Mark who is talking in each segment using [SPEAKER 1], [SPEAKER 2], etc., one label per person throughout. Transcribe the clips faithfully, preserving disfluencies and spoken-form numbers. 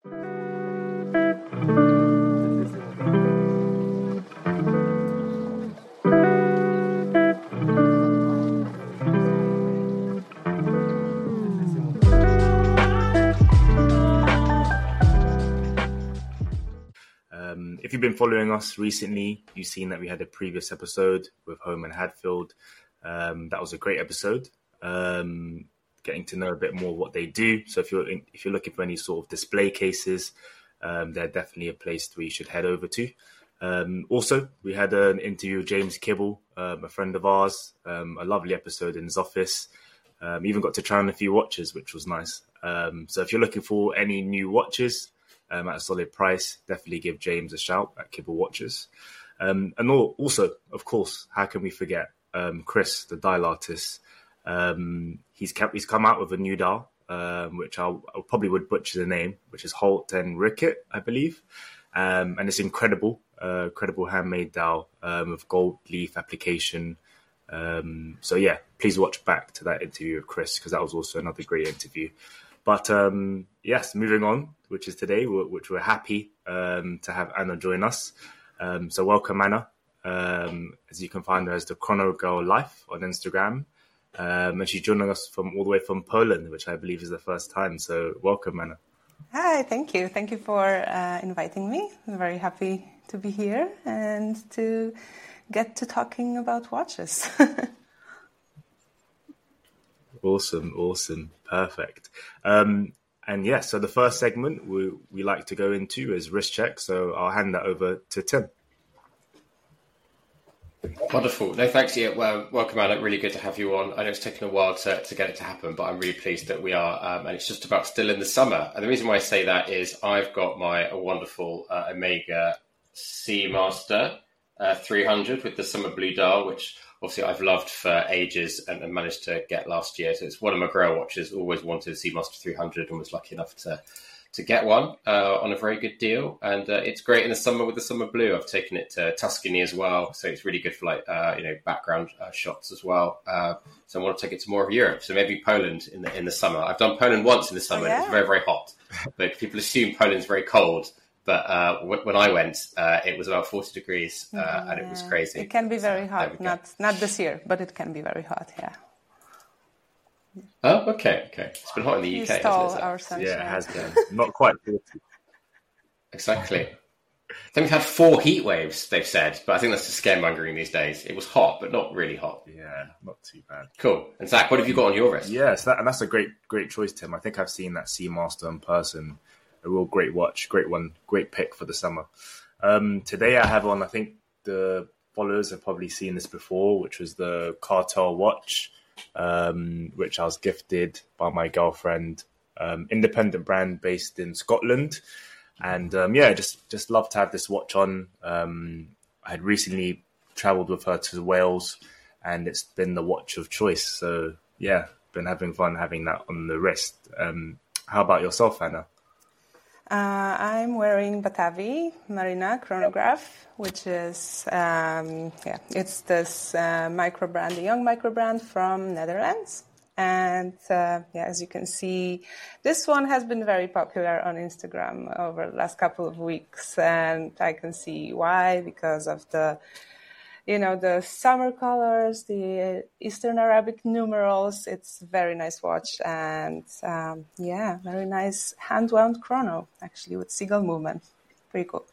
[SPEAKER 1] Um, if you've been following us recently, you've seen that we had a previous episode with Home and Hadfield. Um, that was a great episode. Um, getting to know a bit more what they do. So if you're in, if you're looking for any sort of display cases, um, they're definitely a place where you should head over to. Um, also, we had an interview with James Kibble, um, a friend of ours. Um, a lovely episode in his office. Um, even got to try on a few watches, which was nice. Um, so if you're looking for any new watches um, at a solid price, definitely give James a shout at Kibble Watches. Um, and also, of course, how can we forget um, Chris, the dial artist? Um, he's kept, he's come out with a new dial, um, which I'll, I probably would butcher the name, which is Holt and Rickett, I believe. Um, and it's incredible, uh, incredible handmade dial um, with gold leaf application. Um, so yeah, please watch back to that interview with Chris, because that was also another great interview. But um, yes, moving on, which is today, which we're happy um, to have Anna join us. Um, so welcome, Anna. Um, as you can find her as the Chrono Girl Life on Instagram. Um, and she's joining us from all the way from Poland, which I believe is the first time. So welcome, Anna.
[SPEAKER 2] Hi, thank you. Thank you for uh, inviting me. I'm very happy to be here and to get to talking about watches.
[SPEAKER 1] Awesome, awesome. Perfect. Um, and yeah, so the first segment we, we like to go into is wrist check. So I'll hand that over to Tim.
[SPEAKER 3] Wonderful. No, thanks. Yeah, well, welcome, Anna. Really good to have you on. I know it's taken a while to, to get it to happen, but I'm really pleased that we are. Um, and it's just about still in the summer. And the reason why I say that is I've got my a wonderful uh, Omega Seamaster uh, three hundred with the summer blue dial, which obviously I've loved for ages and, and managed to get last year. So it's one of my Grail watches. Always wanted a Seamaster three hundred and was lucky enough to to get one uh, on a very good deal. And uh, it's great in the summer with the summer blue. I've taken it to Tuscany as well. So it's really good for like, uh, you know, background uh, shots as well. Uh, so I want to take it to more of Europe. So maybe Poland in the in the summer. I've done Poland once in the summer. Oh, yeah? And it's very, very hot. But people assume Poland's very cold. But uh, w- when I went, uh, it was about forty degrees uh, yeah. and it was crazy.
[SPEAKER 2] It can be very so, hot. Not not this year, but it can be very hot, yeah.
[SPEAKER 3] Oh, okay, okay. It's been hot in the U K, hasn't it?
[SPEAKER 2] Our sunshine.
[SPEAKER 1] Yeah, it has been. Not quite forty.
[SPEAKER 3] Exactly. I think we've had four heat waves, they've said, but I think that's just scaremongering these days. It was hot, but not really hot.
[SPEAKER 1] Yeah, not too bad.
[SPEAKER 3] Cool. And Zach, what have you got on your wrist?
[SPEAKER 1] Yes, yeah, so that, and that's a great, great choice, Tim. I think I've seen that Seamaster in person. A real great watch, great one, great pick for the summer. Um, today I have on, I think the followers have probably seen this before, which was the Cartel watch, um, which I was gifted by my girlfriend, um, independent brand based in Scotland. And um, yeah, just, just love to have this watch on. Um, I had recently traveled with her to Wales and it's been the watch of choice. So yeah, been having fun having that on the wrist. Um, how about yourself, Anna?
[SPEAKER 2] Uh, I'm wearing Batavi Marina chronograph, which is, um, yeah, it's this uh, micro brand, a young micro brand from Netherlands. And uh, yeah, as you can see, this one has been very popular on Instagram over the last couple of weeks. And I can see why, because of the, you know, the summer colors, the Eastern Arabic numerals. It's a very nice watch. And um, yeah, very nice hand-wound chrono, actually, with seagull movement. Pretty cool.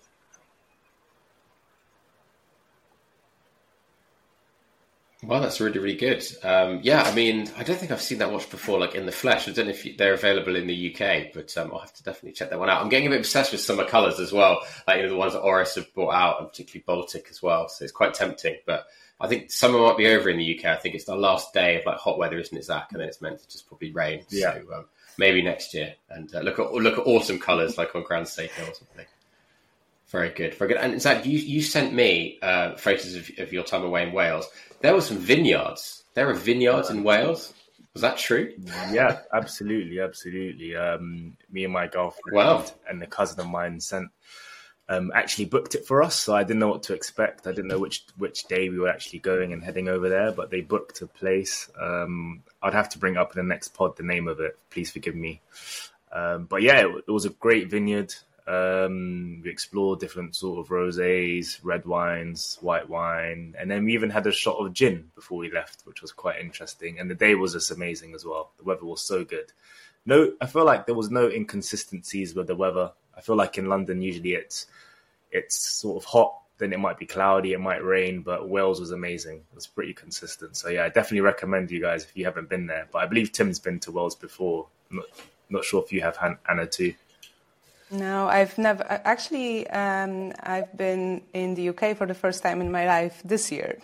[SPEAKER 3] Well, that's really, really good. Um, yeah, I mean, I don't think I've seen that watch before, like in the flesh. I don't know if you, they're available in the U K, but um, I'll have to definitely check that one out. I'm getting a bit obsessed with summer colours as well, like, you know, the ones that Oris have brought out, and particularly Baltic as well. So it's quite tempting. But I think summer might be over in the U K. I think it's the last day of like hot weather, isn't it, Zach? And then it's meant to just probably rain. Yeah. So um, maybe next year. And uh, look at look at autumn colours, like on Grand Seiko or something. Very good, very good. And Zach, you, you sent me uh, photos of, of your time away in Wales. There were some vineyards. There are vineyards in Wales. Was that true?
[SPEAKER 1] Yeah, absolutely, absolutely. Um, me and my girlfriend
[SPEAKER 3] wow.
[SPEAKER 1] and a cousin of mine sent um, actually booked it for us, so I didn't know what to expect. I didn't know which which day we were actually going and heading over there, but they booked a place. Um, I'd have to bring up in the next pod the name of it. Please forgive me. Um, but yeah, it, it was a great vineyard. Um, we explored different sort of rosés, red wines, white wine, and then we even had a shot of gin before we left, which was quite interesting. And the day was just amazing as well. The weather was so good. No, I feel like there was no inconsistencies with the weather. I feel like in London, usually it's it's sort of hot, then it might be cloudy, it might rain, but Wales was amazing. It was pretty consistent. So yeah, I definitely recommend you guys if you haven't been there. But I believe Tim's been to Wales before. I'm not, not sure if you have, Anna, too.
[SPEAKER 2] No, I've never. Actually, um, I've been in the U K for the first time in my life this year.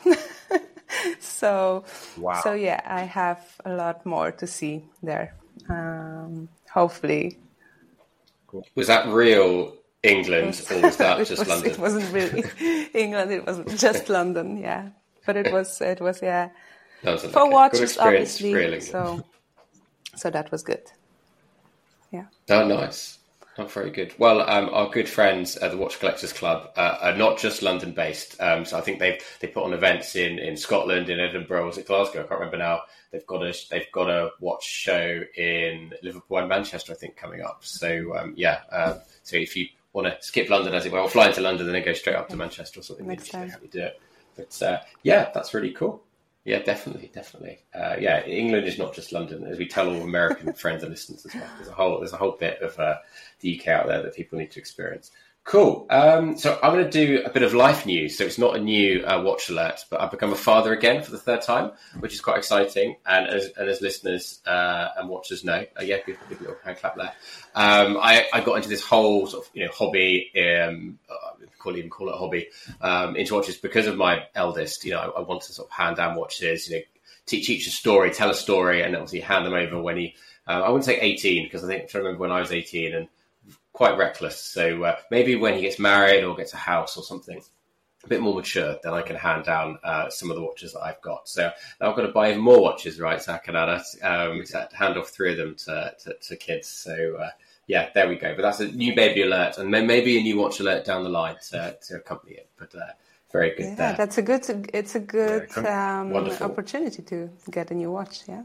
[SPEAKER 2] so,
[SPEAKER 1] wow.
[SPEAKER 2] so yeah, I have a lot more to see there. Um, hopefully.
[SPEAKER 3] Cool. Was that real England or was that just
[SPEAKER 2] was,
[SPEAKER 3] London?
[SPEAKER 2] It wasn't really England. It wasn't just London. Yeah, but it was. It was. Yeah.
[SPEAKER 3] For
[SPEAKER 2] okay. watches, obviously.
[SPEAKER 3] Really.
[SPEAKER 2] So, so that was good. Yeah.
[SPEAKER 3] Oh, nice. Oh, very good. Well, um, our good friends at the Watch Collectors Club uh, are not just London-based. Um, so I think they they put on events in, in Scotland, in Edinburgh, was it Glasgow? I can't remember now. They've got a they've got a watch show in Liverpool and Manchester, I think, coming up. So um, yeah. Um, so if you want to skip London, as it were, or fly into London and then go straight up to Manchester or something,
[SPEAKER 2] next time
[SPEAKER 3] you do it. But uh, yeah, that's really cool. Yeah, definitely, definitely. Uh, yeah, England is not just London, as we tell all American friends and listeners as well. There's a whole, there's a whole bit of uh, the U K out there that people need to experience. Cool. Um, so I'm going to do a bit of life news. So it's not a new uh, watch alert, but I've become a father again for the third time, which is quite exciting. And as, and as listeners uh, and watchers know, uh, yeah, good, good little hand clap there. Um, I, I got into this whole sort of you know hobby, um, uh, call it, even call it a hobby, um, into watches because of my eldest. You know, I, I want to sort of hand down watches, you know, teach, teach a story, tell a story, and obviously hand them over when he. Uh, I wouldn't say eighteen because I think I'm trying to remember when I was eighteen and. Quite reckless. So uh, maybe when he gets married or gets a house or something a bit more mature, then I can hand down uh, some of the watches that I've got. So now I've got to buy even more watches, right, Zach and Anna, um, to hand off three of them to, to, to kids. So uh, yeah, there we go. But that's a new baby alert and maybe a new watch alert down the line to, to accompany it. But uh, very good
[SPEAKER 2] yeah,
[SPEAKER 3] there.
[SPEAKER 2] That's a good, it's a good um, opportunity to get a new watch, yeah.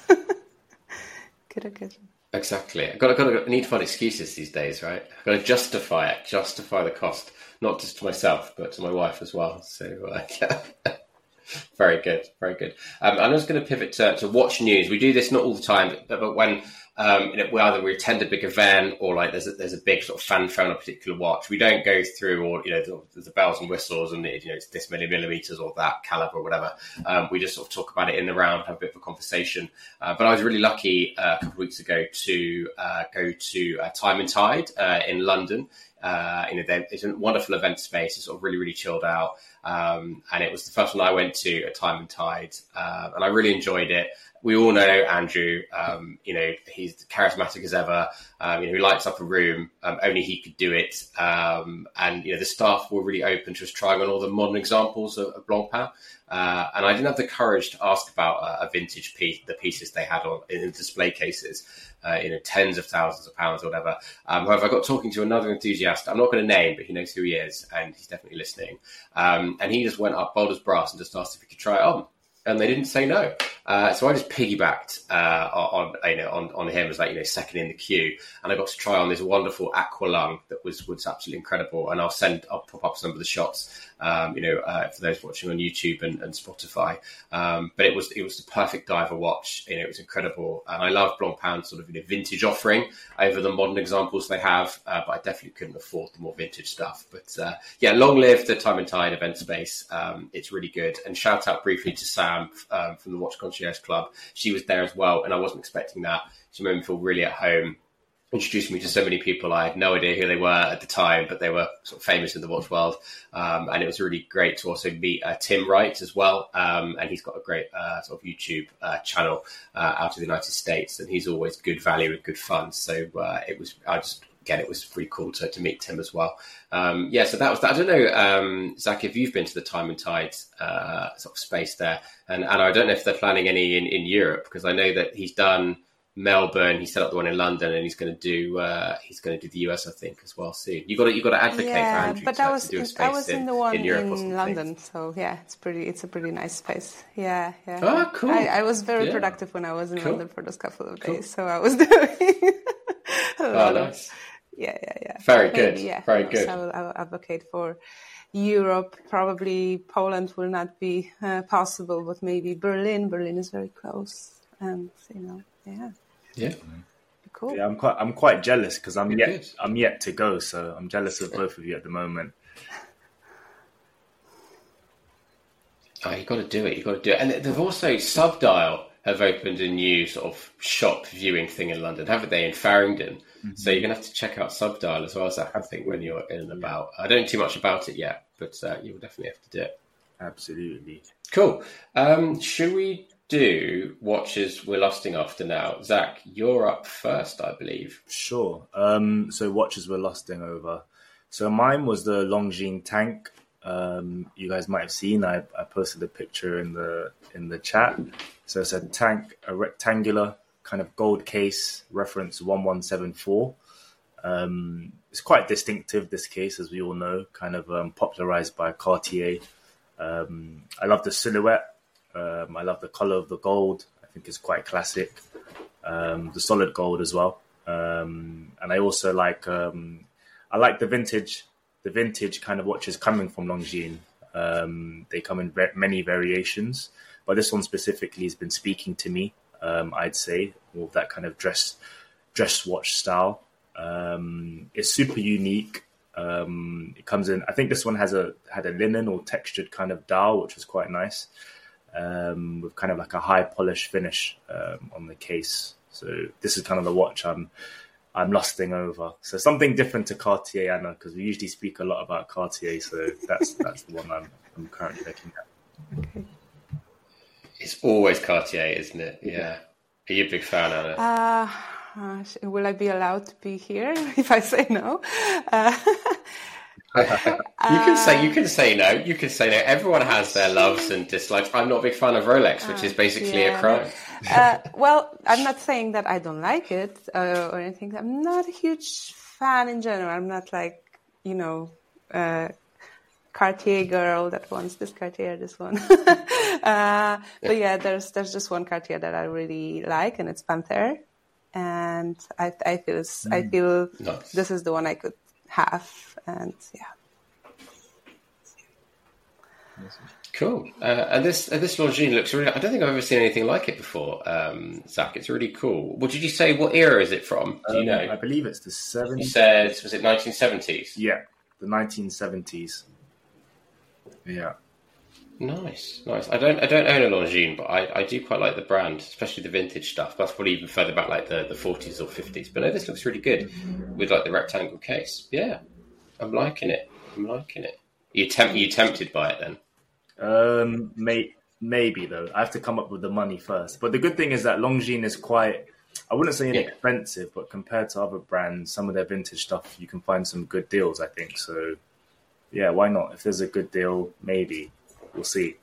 [SPEAKER 2] Good occasion.
[SPEAKER 3] Exactly. I've got, I've got to, I need to find excuses these days, right? I've got to justify it, justify the cost, not just to myself, but to my wife as well. So, uh, yeah. Very good, very good. Um, I'm just going to pivot to, to watch news. We do this not all the time, but, but when um, you know, we either we attend a big event or like there's a, there's a big sort of fanfare on a particular watch, we don't go through all you know the, the bells and whistles and you know it's this many millimeters or that caliber or whatever. Um, we just sort of talk about it in the round, have a bit of a conversation. Uh, but I was really lucky uh, a couple of weeks ago to uh, go to uh, Time and Tide uh, in London. Uh, you know, it's a wonderful event space. It's sort of really, really chilled out. Um, and it was the first one I went to at Time and Tide. Uh, and I really enjoyed it. We all know Andrew, um, you know, he's charismatic as ever. Um, you know, he lights up a room. Um, only he could do it. Um, and, you know, the staff were really open to us trying on all the modern examples of, of Blancpain. Uh, and I didn't have the courage to ask about uh, a vintage piece, the pieces they had on in display cases, uh, you know, tens of thousands of pounds or whatever. Um, however, I got talking to another enthusiast. I'm not going to name, but he knows who he is, and he's definitely listening. Um, and he just went up bold as brass and just asked if he could try it on. And they didn't say no. Uh, so I just piggybacked uh, on, you know, on, on him as like, you know, second in the queue. And I got to try on this wonderful Aqualung that was, was absolutely incredible. And I'll send, I'll pop up some of the shots, um, you know, uh, for those watching on YouTube and, and Spotify. Um, but it was, it was the perfect diver watch. You know, it was incredible. And I love Blancpain's sort of, you know, vintage offering over the modern examples they have. Uh, but I definitely couldn't afford the more vintage stuff. But uh, yeah, long live the Time and Tide event space. Um, it's really good. And shout out briefly to Sam um, from the Watch Concierge Club. She was there as well, and I wasn't expecting that. She made me feel really at home. Introduced me to so many people I had no idea who they were at the time, but they were sort of famous in the watch world. Um, and it was really great to also meet uh, Tim Wright as well. Um, and he's got a great uh, sort of YouTube uh, channel uh, out of the United States, and he's always good value and good fun. So uh, it was, I just, again, it was pretty cool to, to meet Tim as well. Um, yeah, so that was that. I don't know, um, Zach, if you've been to the Time and Tide uh, sort of space there, and, and I don't know if they're planning any in, in Europe, because I know that he's done Melbourne, he set up the one in London, and he's going to do uh, he's going to do the U S, I think, as well soon. You got to you got to advocate
[SPEAKER 2] yeah,
[SPEAKER 3] for Andrew
[SPEAKER 2] but
[SPEAKER 3] to,
[SPEAKER 2] I was
[SPEAKER 3] to do a space
[SPEAKER 2] I was in, in the one
[SPEAKER 3] in, Europe
[SPEAKER 2] in London, so yeah, it's pretty it's a pretty nice space. Yeah, yeah.
[SPEAKER 3] Oh, cool.
[SPEAKER 2] I, I was very
[SPEAKER 3] yeah.
[SPEAKER 2] productive when I was in
[SPEAKER 3] cool.
[SPEAKER 2] London for those couple of days,
[SPEAKER 3] cool.
[SPEAKER 2] so I was doing
[SPEAKER 3] Oh,
[SPEAKER 2] lot
[SPEAKER 3] nice.
[SPEAKER 2] of, yeah, yeah, yeah.
[SPEAKER 3] Very
[SPEAKER 2] Maybe,
[SPEAKER 3] good.
[SPEAKER 2] Yeah.
[SPEAKER 3] Very
[SPEAKER 2] So
[SPEAKER 3] good.
[SPEAKER 2] I will, I will advocate for Europe. Probably Poland will not be uh, possible, but maybe Berlin. Berlin is very close, and you know, yeah,
[SPEAKER 3] Yeah.
[SPEAKER 2] cool.
[SPEAKER 1] Yeah, I'm quite I'm quite jealous because I'm
[SPEAKER 3] Good,
[SPEAKER 1] yet
[SPEAKER 3] good.
[SPEAKER 1] I'm yet to go, so I'm jealous of both of you at the moment.
[SPEAKER 3] Oh, you've got to do it. You've got to do it. And they've also, Subdial have opened a new sort of shop viewing thing in London, haven't they, in Farringdon? Mm-hmm. So you're going to have to check out Subdial as well, Zach, I think, when you're in and about. I don't know too much about it yet, but uh, you'll definitely have to do it.
[SPEAKER 1] Absolutely.
[SPEAKER 3] Cool. Um, should we do watches we're lusting after now? Zach, you're up first, I believe.
[SPEAKER 1] Sure. Um, so watches we're lusting over. So mine was the Longines Tank. Um, you guys might have seen, I, I posted a picture in the in the chat. So it's a tank, a rectangular kind of gold case, reference one one seven four. Um, it's quite distinctive, this case, as we all know, kind of um, popularized by Cartier. Um, I love the silhouette. Um, I love the color of the gold. I think it's quite classic. Um, the solid gold as well. Um, and I also like, um, I like the vintage The vintage kind of watches coming from Longines. Um, they come in ve- many variations, but this one specifically has been speaking to me. Um, I'd say with that kind of dress dress watch style. Um, it's super unique. Um, it comes in. I think this one has a had a linen or textured kind of dial, which was quite nice, um, with kind of like a high polish finish um, on the case. So this is kind of the watch I'm. I'm lusting over. So something different to Cartier, Anna, because we usually speak a lot about Cartier. So that's that's the one I'm, I'm currently looking at.
[SPEAKER 2] Okay.
[SPEAKER 3] It's always Cartier, isn't it? Yeah. yeah. Are you a big fan, Anna?
[SPEAKER 2] Uh, uh, will I be allowed to be here if I say no? Uh,
[SPEAKER 3] you can say you can say no. You can say no. Everyone has their loves and dislikes. I'm not a big fan of Rolex, which is basically
[SPEAKER 2] yeah.
[SPEAKER 3] a crime.
[SPEAKER 2] uh, well, I'm not saying that I don't like it uh, or anything. I'm not a huge fan in general. I'm not like, you know, uh, Cartier girl that wants this Cartier, this one. uh, but yeah, there's there's just one Cartier that I really like, and it's Panthère. And I I feel mm. I feel
[SPEAKER 3] nice.
[SPEAKER 2] This is the one I could have, and yeah.
[SPEAKER 3] Cool. Uh, and this uh, this Longines looks really. I don't think I've ever seen anything like it before, um, Zach. It's really cool. What did you say? What era is it from? Do you
[SPEAKER 1] um,
[SPEAKER 3] know?
[SPEAKER 1] I believe it's the seventies.
[SPEAKER 3] You said, was it nineteen seventies?
[SPEAKER 1] Yeah, the nineteen seventies. Yeah.
[SPEAKER 3] Nice, nice. I don't, I don't own a Longines, but I, I do quite like the brand, especially the vintage stuff. That's probably even further back, like the, the forties or fifties. But no, this looks really good with like the rectangle case. Yeah, I'm liking it. I'm liking it. Are you temp, are you tempted by it then?
[SPEAKER 1] Um, may, maybe though. I have to come up with the money first. But the good thing is that Longines is quite, I wouldn't say inexpensive, yeah. but compared to other brands, some of their vintage stuff, you can find some good deals, I think. So, yeah, why not? If there's a good deal, maybe. We'll see.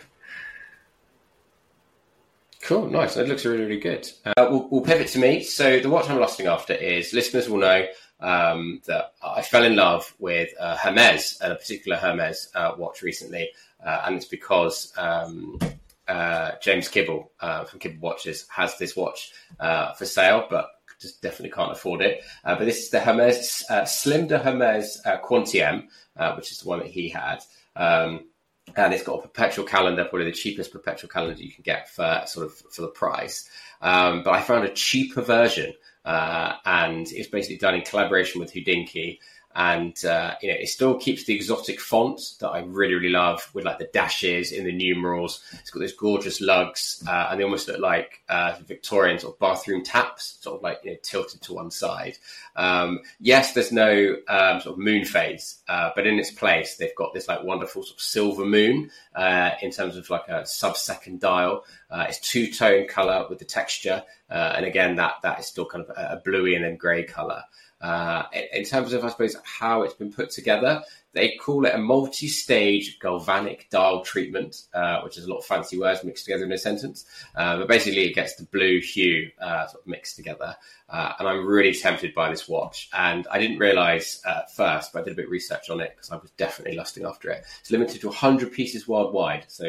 [SPEAKER 3] Cool, nice. It looks really, really good. Uh, we'll, we'll pivot to me. So the watch I'm lusting after is, listeners will know um, that I fell in love with uh, Hermes, and a particular Hermes uh, watch recently. Uh, and it's because um, uh, James Kibble uh, from Kibble Watches has this watch uh, for sale, but just definitely can't afford it. Uh, but this is the Hermes, uh, Slim de Hermes uh, Quantième, uh, which is the one that he had. Um, And it's got a perpetual calendar, probably the cheapest perpetual calendar you can get for sort of for the price. Um, but I found a cheaper version, uh, and it's basically done in collaboration with Hodinkee. And, uh, you know, it still keeps the exotic font that I really, really love with like the dashes in the numerals. It's got those gorgeous lugs, uh, and they almost look like, uh, Victorian sort of bathroom taps, sort of like, you know, tilted to one side. Um, yes, there's no, um, sort of moon phase, uh, but in its place, they've got this like wonderful sort of silver moon, uh, in terms of like a sub-second dial. Uh, it's two-tone color with the texture. Uh, and again, that, that is still kind of a, a bluey and then gray color. Uh, in, in terms of, I suppose, how it's been put together, they call it a multi-stage galvanic dial treatment, uh, which is a lot of fancy words mixed together in a sentence. Uh, but basically, it gets the blue hue uh, sort of mixed together. Uh, and I'm really tempted by this watch. And I didn't realize uh, at first, but I did a bit of research on it because I was definitely lusting after it. It's limited to one hundred pieces worldwide, so it's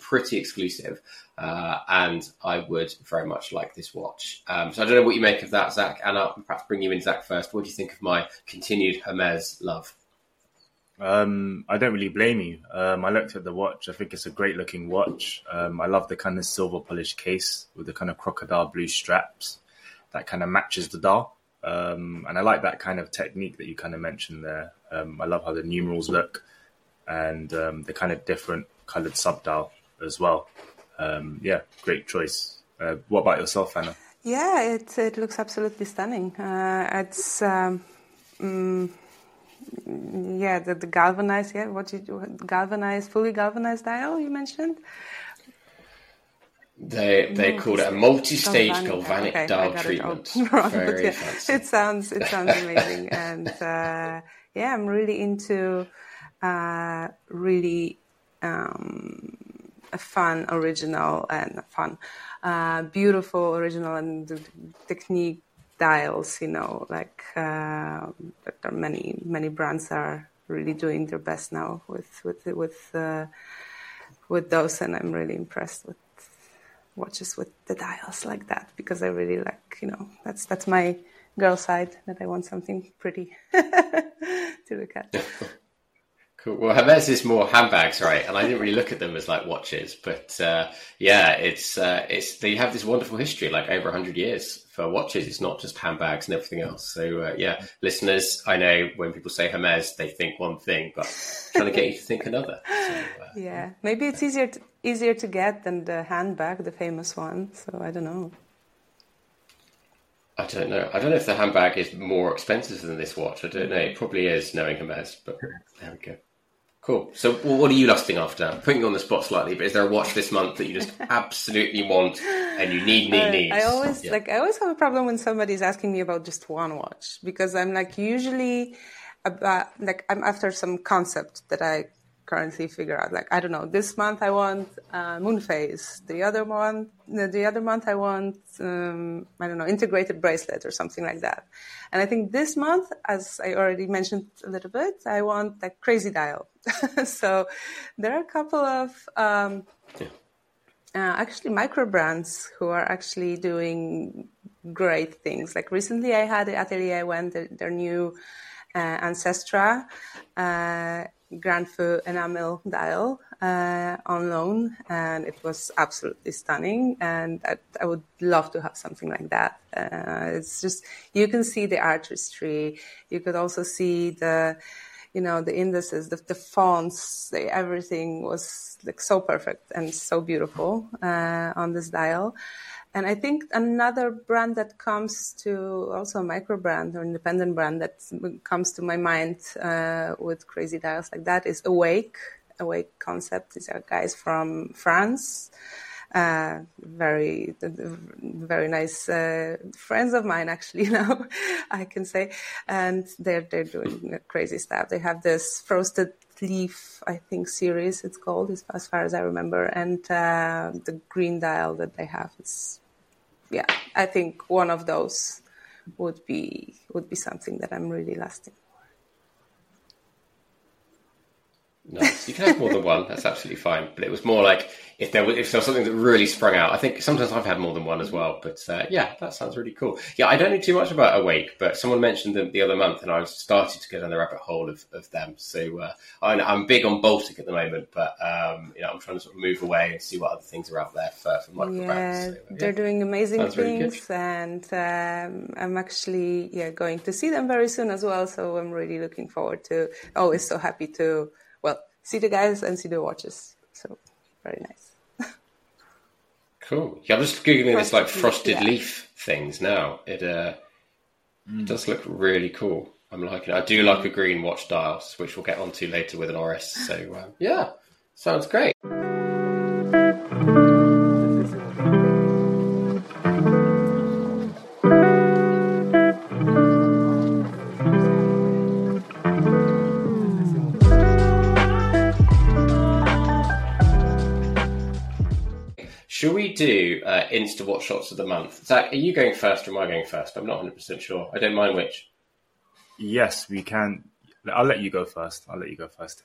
[SPEAKER 3] pretty exclusive, uh, and I would very much like this watch. Um, so I don't know what you make of that, Zach, and I'll perhaps bring you in, Zach, first. What do you think of my continued Hermes love?
[SPEAKER 1] Um, I don't really blame you. Um, I looked at the watch. I think it's a great looking watch. Um, I love the kind of silver polished case with the kind of crocodile blue straps that kind of matches the dial. Um, and I like that kind of technique that you kind of mentioned there. Um, I love how the numerals look and um, the kind of different colored subdial as well. Um, yeah, great choice. Uh, what about yourself, Anna?
[SPEAKER 2] Yeah, it it looks absolutely stunning. Uh, it's um, mm, yeah, the, the galvanized. Yeah, what did you galvanized, fully galvanized dial you mentioned?
[SPEAKER 3] They they called it a multi-stage galvanic, galvanic
[SPEAKER 2] okay,
[SPEAKER 3] dial treatment.
[SPEAKER 2] It wrong,
[SPEAKER 3] Very
[SPEAKER 2] yeah,
[SPEAKER 3] fancy.
[SPEAKER 2] It sounds it sounds amazing, and uh, yeah, I'm really into uh, really um, a fun, original, and fun, uh, beautiful, original, and the technique dials. You know, like uh, there are many many brands are really doing their best now with with with uh, with those, and I'm really impressed with watches with the dials like that, because I really like, you know, that's that's my girl side, that I want something pretty to look at.
[SPEAKER 3] Cool. Well, Hermes is more handbags, right? And I didn't really look at them as like watches, but uh, yeah, it's uh, it's they have this wonderful history, like over a hundred years for watches. It's not just handbags and everything else. So uh, yeah, listeners, I know when people say Hermes, they think one thing, but I'm trying to get you to think another. So, uh,
[SPEAKER 2] yeah, maybe it's easier to, easier to get than the handbag, the famous one. So I don't know.
[SPEAKER 3] I don't know. I don't know if the handbag is more expensive than this watch. I don't know. It probably is, knowing Hermes, but there we go. Cool. So well, what are you lusting after? I'm putting you on the spot slightly, but is there a watch this month that you just absolutely want and you need, need, need?
[SPEAKER 2] I always
[SPEAKER 3] yeah.
[SPEAKER 2] like. I always have a problem when somebody's asking me about just one watch, because I'm like usually about like I'm after some concept that I currently figure out. Like I don't know. This month I want uh, moon phase. The other month, the other month I want um, I don't know, integrated bracelet or something like that. And I think this month, as I already mentioned a little bit, I want like crazy dial. So there are a couple of um, yeah. uh, actually micro brands who are actually doing great things. Like recently, I had the Atelier I went their, their new uh, Ancestra uh, Grand Feu enamel dial uh, on loan, and it was absolutely stunning. And I, I would love to have something like that. Uh, it's just you can see the artistry. You could also see the. You know, the indices, the, the fonts, the, everything was like so perfect and so beautiful uh, on this dial. And I think another brand that comes to, also a micro brand or independent brand that comes to my mind uh, with crazy dials like that is Awake. Awake Concept. These are guys from France. Uh, very, very nice uh, friends of mine, actually. Now I can say, and they're they're doing crazy stuff. They have this frosted leaf, I think, series. It's called, as, as far as I remember, and uh, the green dial that they have is, yeah, I think one of those would be would be something that I'm really lasting.
[SPEAKER 3] Nice. You can have more than one. That's absolutely fine. But it was more like if there was if there was something that really sprung out. I think sometimes I've had more than one as well. But uh, yeah, that sounds really cool. Yeah, I don't know too much about Awake, but someone mentioned them the other month, and I started to go down the rabbit hole of, of them. So uh, I, I'm big on Baltic at the moment, but um, you know, I'm trying to sort of move away and see what other things are out there for, for micro
[SPEAKER 2] yeah,
[SPEAKER 3] brands. So, uh,
[SPEAKER 2] they're
[SPEAKER 3] yeah.
[SPEAKER 2] doing amazing
[SPEAKER 3] Sounds really
[SPEAKER 2] things, and um, I'm actually yeah going to see them very soon as well. So I'm really looking forward to. Always so happy to well. see the guys and see the watches. So very nice.
[SPEAKER 3] Cool. Yeah, I'm just googling frosted this like frosted
[SPEAKER 2] leaf, yeah.
[SPEAKER 3] leaf things now. It uh, mm. it does look really cool. I'm liking it. I do like a green watch dials, which we'll get onto later with an R S. So um, yeah, sounds great. Should we do uh, Insta Watch Shots of the Month? Zach, are you going first or am I going first? I'm not one hundred percent sure. I don't mind which.
[SPEAKER 1] Yes, we can. I'll let you go first. I'll let you go first, Tim.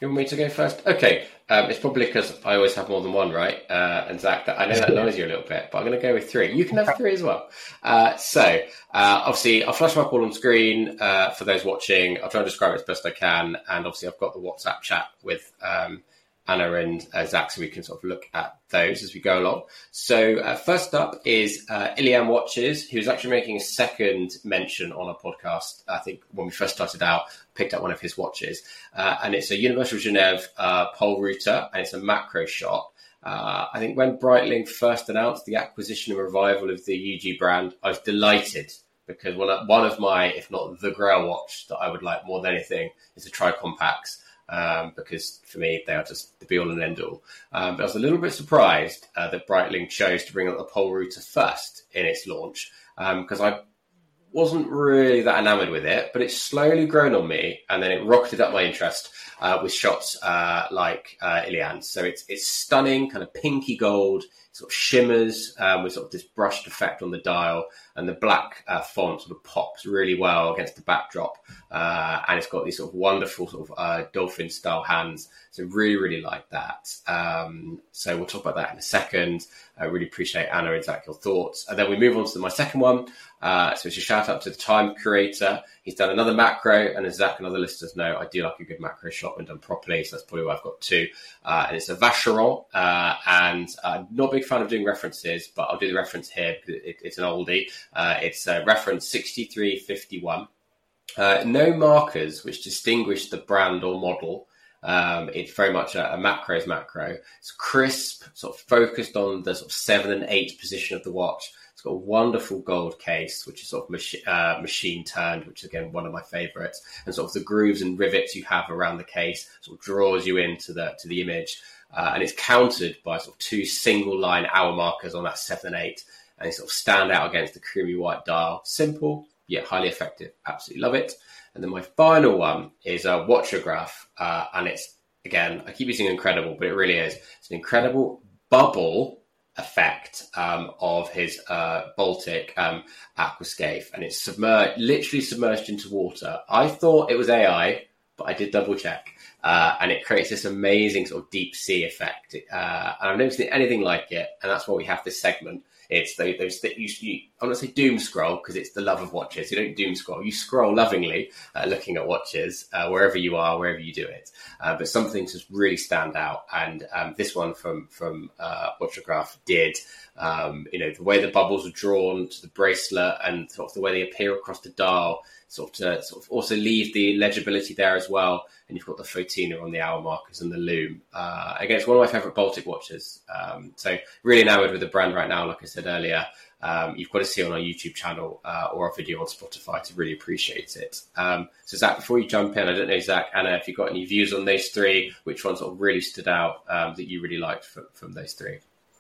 [SPEAKER 3] You want me to go first? Okay. Um, it's probably because I always have more than one, right? Uh, and Zach, that, I know that annoys you a little bit, but I'm going to go with three. You can have three as well. Uh, so, uh, obviously, I'll flash them up all on screen uh, for those watching. I'll try and describe it as best I can. And obviously, I've got the WhatsApp chat with um, Anna and uh, Zach, so we can sort of look at those as we go along. So uh, first up is uh, Ilian Watches, who's actually making a second mention on a podcast. I think when we first started out, picked up one of his watches. Uh, and it's a Universal Genève uh, pole router, and it's a macro shot. Uh, I think when Breitling first announced the acquisition and revival of the U G brand, I was delighted because one of, one of my, if not the Grail watch that I would like more than anything is the Tricon Pax. Um, because for me, they are just the be-all and end-all. Um, but I was a little bit surprised uh, that Breitling chose to bring up the pole router first in its launch, because um, I wasn't really that enamoured with it, but it's slowly grown on me, and then it rocketed up my interest uh, with shots uh, like uh, Ilian's. So it's it's stunning, kind of pinky gold, sort of shimmers um, with sort of this brushed effect on the dial, and the black uh, font sort of pops really well against the backdrop. Uh, and it's got these sort of wonderful sort of uh, dolphin style hands. So really, really like that. Um, so we'll talk about that in a second. I really appreciate Anna and Zach, your thoughts. And then we move on to my second one. Uh, so it's a shout out to the Time Curator. He's done another macro, and as Zach and other listeners know, I do like a good macro shot when done properly. So that's probably why I've got two. Uh, and it's a Vacheron. Uh, and I'm not a big fan of doing references, but I'll do the reference here because it, it's an oldie. Uh, it's uh, reference sixty-three fifty-one. Uh, no markers which distinguish the brand or model. Um, it's very much a, a macro's macro. It's crisp, sort of focused on the sort of seven and eight position of the watch. It's got a wonderful gold case, which is sort of machi- uh, machine turned, which is again one of my favourites. And sort of the grooves and rivets you have around the case sort of draws you into the to the image. Uh, and it's countered by sort of two single line hour markers on that seven and eight, and they sort of stand out against the creamy white dial. Simple, yet highly effective. Absolutely love it. And then my final one is a Watchograph, uh, and it's, again, I keep using incredible, but it really is. It's an incredible bubble effect um, of his uh, Baltic um, Aquascape, and it's submerged, literally submerged into water. I thought it was A I, but I did double check, uh, and it creates this amazing sort of deep sea effect. Uh, and I've never seen anything like it, and that's why we have this segment. It's those, those that you, you, I want to say doom scroll because it's the love of watches. You don't doom scroll. You scroll lovingly uh, looking at watches uh, wherever you are, wherever you do it. Uh, but some things just really stand out. And um, this one from, from uh, Watchograph did. Um, you know, the way the bubbles are drawn to the bracelet and sort of the way they appear across the dial, sort of to sort of also leave the legibility there as well. And you've got the Photina on the hour markers and the lume. Uh, again, it's one of my favourite Baltic watches. Um, so really enamoured with the brand right now, like I said earlier. Um, you've got to see it on our YouTube channel uh, or our video on Spotify to really appreciate it. Um, so Zach, before you jump in, I don't know, Zach, Anna, if you've got any views on those three, which ones sort of really stood out um, that you really liked from, from those three?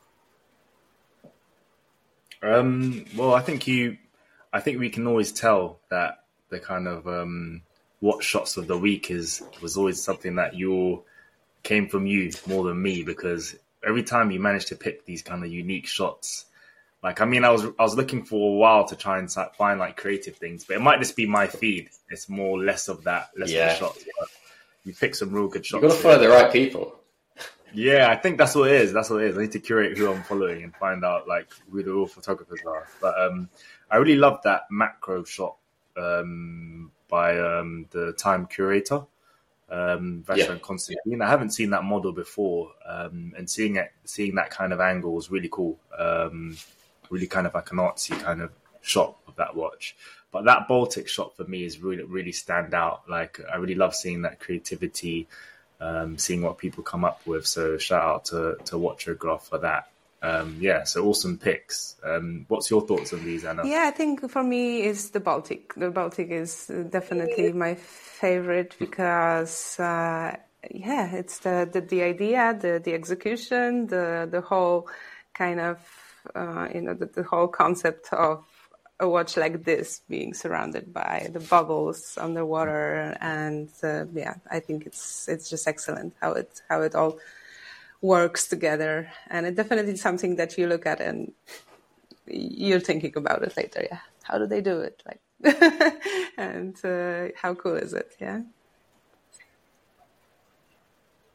[SPEAKER 1] Um, well, I think you, I think we can always tell that the kind of um, watch shots of the week is was always something that you came from you more than me, because every time you manage to pick these kind of unique shots, like, I mean, I was I was looking for a while to try and find like creative things, but it might just be my feed. It's more less of that, less
[SPEAKER 3] yeah.
[SPEAKER 1] of the shots. But you pick some real good shots.
[SPEAKER 3] You've got to follow the right people.
[SPEAKER 1] Yeah, I think that's what it is. That's what it is. I need to curate who I'm following and find out like who the real photographers are. But um, I really love that macro shot um, by um, the Time Curator, um, Vacheron
[SPEAKER 3] yeah.
[SPEAKER 1] Constantin. I haven't seen that model before, um, and seeing it, seeing that kind of angle was really cool. Um, really kind of like an artsy kind of shot of that watch. But that Baltic shot for me is really, really stand out. Like, I really love seeing that creativity. Um, seeing what people come up with. So shout out to, to Watchograph for that. Um, yeah, so awesome picks. Um, what's your thoughts on these, Anna?
[SPEAKER 2] Yeah, I think for me is the Baltic. The Baltic is definitely my favorite because, uh, yeah, it's the, the, the idea, the, the execution, the, the whole kind of, uh, you know, the, the whole concept of a watch like this being surrounded by the bubbles underwater, and uh, yeah, I think it's it's just excellent how it how it all works together, and it definitely something that you look at and you're thinking about it later. Yeah, how do they do it? Like, and uh, how cool is it? Yeah.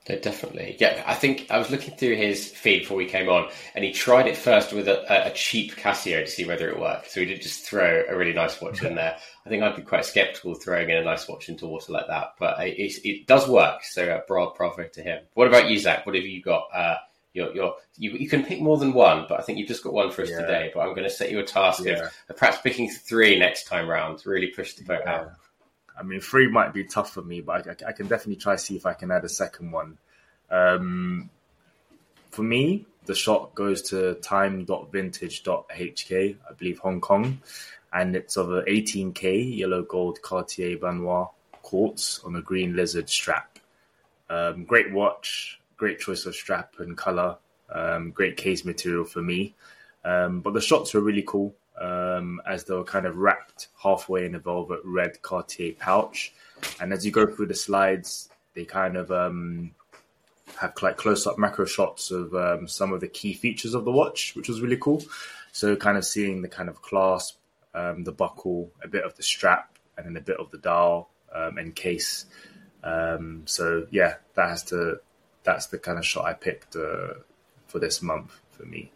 [SPEAKER 3] No, definitely. Yeah, I think I was looking through his feed before we came on, and he tried it first with a, a cheap Casio to see whether it worked. So he did just throw a really nice watch in there. I think I'd be quite skeptical throwing in a nice watch into water like that, but it, it, it does work. So uh, bravo, bravo to him. What about you, Zach? What have you got? Uh, You're, you're, you you can pick more than one, but I think you've just got one for us yeah. today. But I'm going to set you a task yeah. of, of perhaps picking three next time round to really push the boat yeah. out.
[SPEAKER 1] I mean, three might be tough for me, but I, I can definitely try to see if I can add a second one. Um, for me, the shot goes to time dot vintage dot h k, I believe Hong Kong, and it's of an eighteen K yellow gold Cartier Benoit quartz on a green lizard strap. Um, great watch. Great choice of strap and color. Um, great case material for me. Um, but the shots were really cool um, as they were kind of wrapped halfway in a velvet red Cartier pouch. And as you go through the slides, they kind of um, have like close-up macro shots of um, some of the key features of the watch, which was really cool. So kind of seeing the kind of clasp, um, the buckle, a bit of the strap, and then a bit of the dial um, and case. Um, so yeah, that has to... That's the kind of shot I picked uh, for this month for me.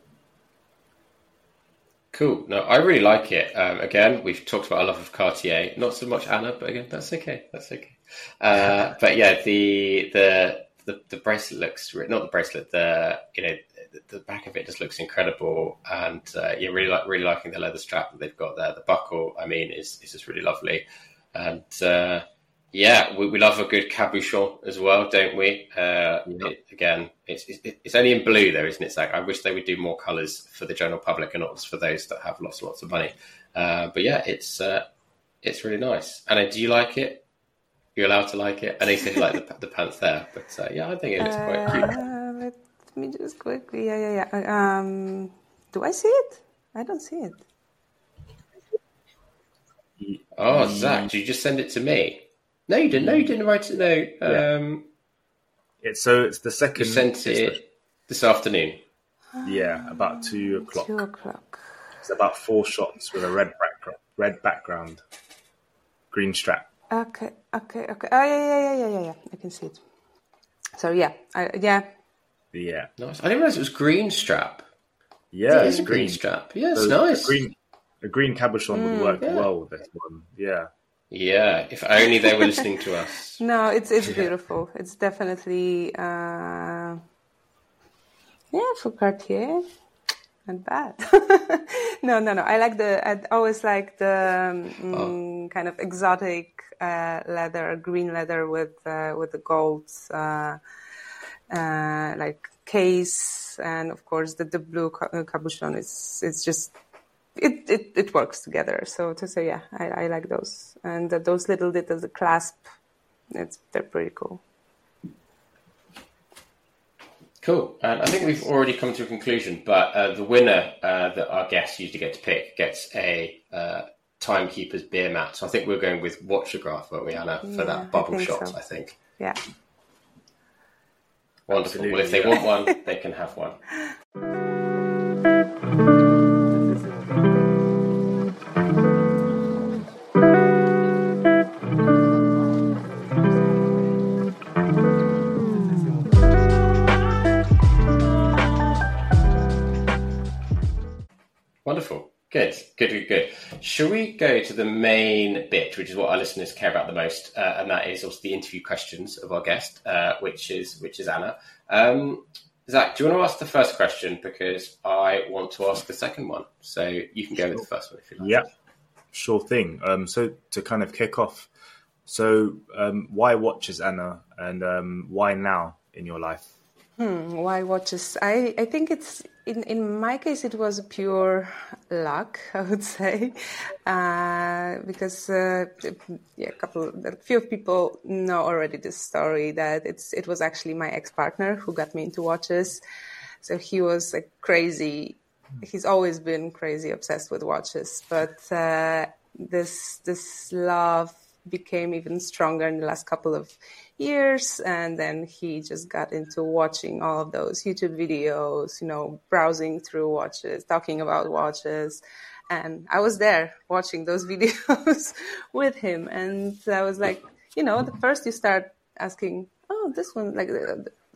[SPEAKER 3] Cool. No, I really like it. Um, again, we've talked about a lot of Cartier, not so much Anna, but again, that's okay. That's okay. Uh, but yeah, the, the the the bracelet looks not the bracelet. The you know the, the back of it just looks incredible, and uh, you're really like really liking the leather strap that they've got there. The buckle, I mean, is is just really lovely, and. Uh, Yeah, we, we love a good cabochon as well, don't we? Uh, yeah. it, again, it's, it, it's only in blue though, isn't it, Zach? I wish they would do more colours for the general public and not just for those that have lots and lots of money. Uh, but yeah, it's uh, it's really nice. Anna, do you like it? You're allowed to like it? I know you said you like the, the pants there, but uh, yeah, I think it looks quite cute.
[SPEAKER 2] Uh, let me just quickly, yeah, yeah, yeah. Um, do I see it? I don't see it.
[SPEAKER 3] Oh, Zach, did you just send it to me? No, you didn't. No, you didn't write it. No. Um,
[SPEAKER 1] yeah. It's so it's the second.
[SPEAKER 3] You sent it the, this afternoon.
[SPEAKER 1] Yeah, about two o'clock.
[SPEAKER 2] Two o'clock.
[SPEAKER 1] It's about four shots with a red background, red background, green strap.
[SPEAKER 2] Okay, okay, okay. Oh yeah, yeah, yeah, yeah, yeah, yeah. I can see it. So yeah, I, yeah.
[SPEAKER 1] Yeah.
[SPEAKER 3] Nice. I didn't realize it was green strap.
[SPEAKER 1] Yeah,
[SPEAKER 3] it it's a green, green strap. Yeah, it's
[SPEAKER 1] so
[SPEAKER 3] nice.
[SPEAKER 1] A green, a green cabochon
[SPEAKER 2] mm,
[SPEAKER 1] would work
[SPEAKER 3] yeah.
[SPEAKER 1] well with this one. Yeah.
[SPEAKER 3] Yeah, if only they were listening to us.
[SPEAKER 2] No, it's it's beautiful. It's definitely uh, yeah for Cartier, not bad. no, no, no. I like the. I always like the um, oh. kind of exotic uh, leather, green leather with uh, with the gold uh, uh, like case, and of course the the blue cabochon is it's just. It, it it works together. So to say, yeah, I, I like those. And uh, those little details, the clasp, it's they're pretty cool.
[SPEAKER 3] Cool. And I think we've already come to a conclusion, but uh, the winner uh, that our guests usually get to pick gets a uh, Timekeeper's beer mat. So I think we're going with Watchograph, weren't we, Anna, for
[SPEAKER 2] yeah,
[SPEAKER 3] that bubble
[SPEAKER 2] I
[SPEAKER 3] shot,
[SPEAKER 2] so.
[SPEAKER 3] I think.
[SPEAKER 2] Yeah.
[SPEAKER 3] Wonderful.
[SPEAKER 1] Absolutely,
[SPEAKER 3] well, if they
[SPEAKER 1] yeah.
[SPEAKER 3] want one, they can have one. Wonderful. Good, good, good, good. Shall we go to the main bit, which is what our listeners care about the most, uh, and that is also the interview questions of our guest, uh, which is which is Anna. Um, Zach, do you want to ask the first question? Because I want to ask the second one. So you can go with the first one if you like.
[SPEAKER 1] Yeah, sure thing. Um, so to kind of kick off, so um, why watches, Anna, and um, why now in your life?
[SPEAKER 2] Hmm, why watches? I, I think it's, in, in my case, it was pure luck, I would say, uh, because uh, yeah, a couple, a few people know already this story, that it's it was actually my ex-partner who got me into watches. So he was a crazy, he's always been crazy obsessed with watches, but uh, this this love became even stronger in the last couple of years, and then he just got into watching all of those YouTube videos, you know, browsing through watches, talking about watches, and I was there watching those videos with him, and I was like, you know, the first you start asking, oh, this one, like,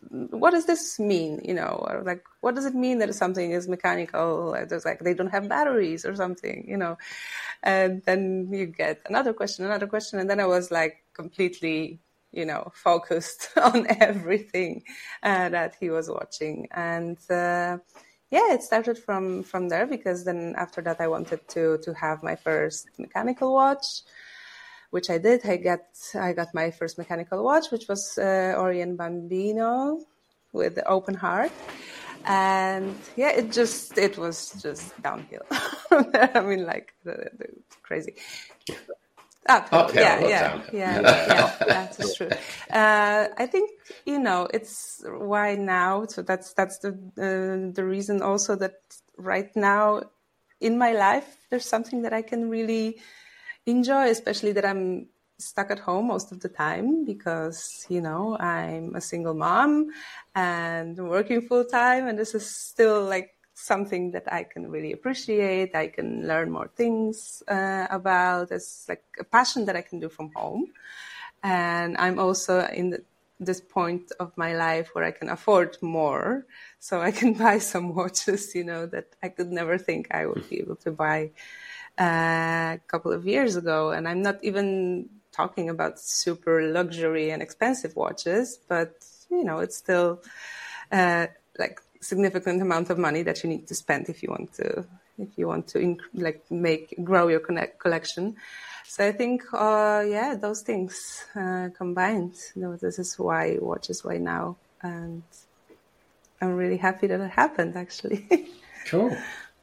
[SPEAKER 2] what does this mean? You know, or like, what does it mean that something is mechanical? There's like, they don't have batteries or something, you know? And then you get another question, another question. And then I was like completely, you know, focused on everything uh, that he was watching. And uh, yeah, it started from, from there, because then after that I wanted to, to have my first mechanical watch, which I did. I got I got my first mechanical watch, which was uh, Orient Bambino with the open heart, and yeah, it just it was just downhill. I mean, like crazy. Uphill.
[SPEAKER 3] Uphill,
[SPEAKER 2] yeah,
[SPEAKER 3] not
[SPEAKER 2] yeah,
[SPEAKER 3] downhill.
[SPEAKER 2] yeah, yeah, yeah, that's true. Uh, I think you know it's why now. So that's that's the uh, the reason also that right now in my life there's something that I can really enjoy, especially that I'm stuck at home most of the time, because, you know, I'm a single mom and working full time. And this is still like something that I can really appreciate. I can learn more things uh, about. It's like a passion that I can do from home. And I'm also in the, this point of my life where I can afford more. So I can buy some watches, you know, that I could never think I would be able to buy a couple of years ago. And I'm not even talking about super luxury and expensive watches, but, you know, it's still uh, like significant amount of money that you need to spend if you want to, if you want to inc- like make, grow your connect- collection. So I think, uh, yeah, those things uh, combined, you know, this is why watches why now. And I'm really happy that it happened, actually.
[SPEAKER 3] Cool.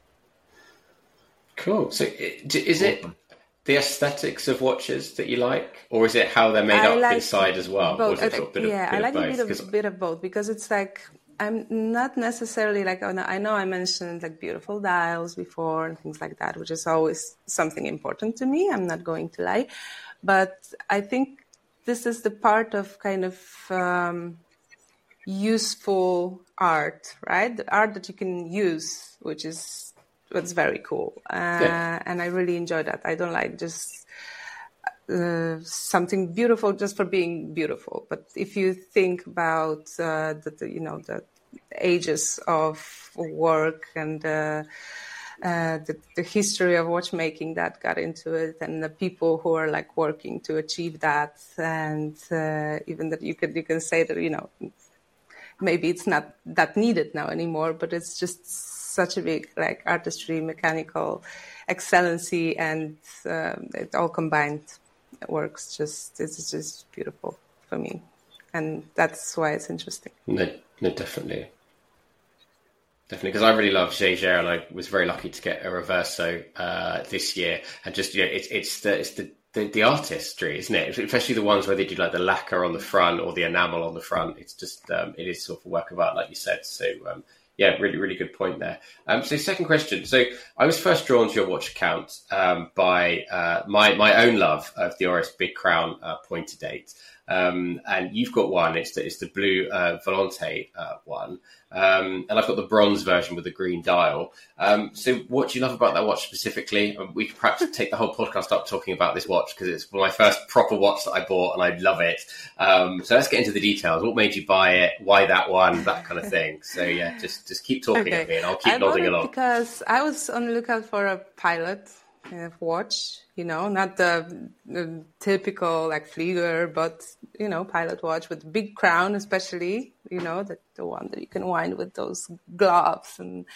[SPEAKER 3] Cool. So is it the aesthetics of watches that you like, or is it how they're made
[SPEAKER 2] I
[SPEAKER 3] up
[SPEAKER 2] like
[SPEAKER 3] inside as well?
[SPEAKER 2] Both.
[SPEAKER 3] Or is it sort of bit
[SPEAKER 2] yeah,
[SPEAKER 3] of, bit
[SPEAKER 2] I like
[SPEAKER 3] of
[SPEAKER 2] a
[SPEAKER 3] both?
[SPEAKER 2] bit of, bit of both, because it's like, I'm not necessarily like, oh, no, I know I mentioned like beautiful dials before and things like that, which is always something important to me. I'm not going to lie. But I think this is the part of kind of um, useful art, right? The art that you can use, which is what's very cool. Uh, yeah. And I really enjoy that. I don't like just uh, something beautiful just for being beautiful. But if you think about uh, the, the, you know, the ages of work and uh, uh, the, the history of watchmaking that got into it, and the people who are like working to achieve that, and uh, even that you could you can say that, you know, maybe it's not that needed now anymore, but it's just such a big like artistry, mechanical excellency, and um, it all combined works. Just it's just beautiful for me, and that's why it's interesting.
[SPEAKER 3] No, no, definitely, definitely, because I really love Jaeger, and I was very lucky to get a Reverso uh, this year, and just you know, it's it's the it's the The, the artistry, isn't it? Especially the ones where they do like the lacquer on the front or the enamel on the front. It's just, um, it is sort of a work of art, like you said. So, um, yeah, really, really good point there. Um, so second question. So I was first drawn to your watch account um, by uh, my, my own love of the Oris Big Crown uh, pointer date. Um, and you've got one, it's the, it's the blue uh, Volante uh, one. Um, and I've got the bronze version with the green dial. Um, so what do you love about that watch specifically? We could perhaps take the whole podcast up talking about this watch, because it's my first proper watch that I bought and I love it. Um, so let's get into the details. What made you buy it? Why that one? That kind of thing. So yeah, just, just keep talking
[SPEAKER 2] okay.
[SPEAKER 3] at me and I'll keep
[SPEAKER 2] I
[SPEAKER 3] nodding
[SPEAKER 2] bought it
[SPEAKER 3] along.
[SPEAKER 2] Because I was on the lookout for a pilot kind of watch, you know, not the, the typical like Flieger, but, you know, pilot watch with a big crown, especially, you know, the, the one that you can wind with those gloves and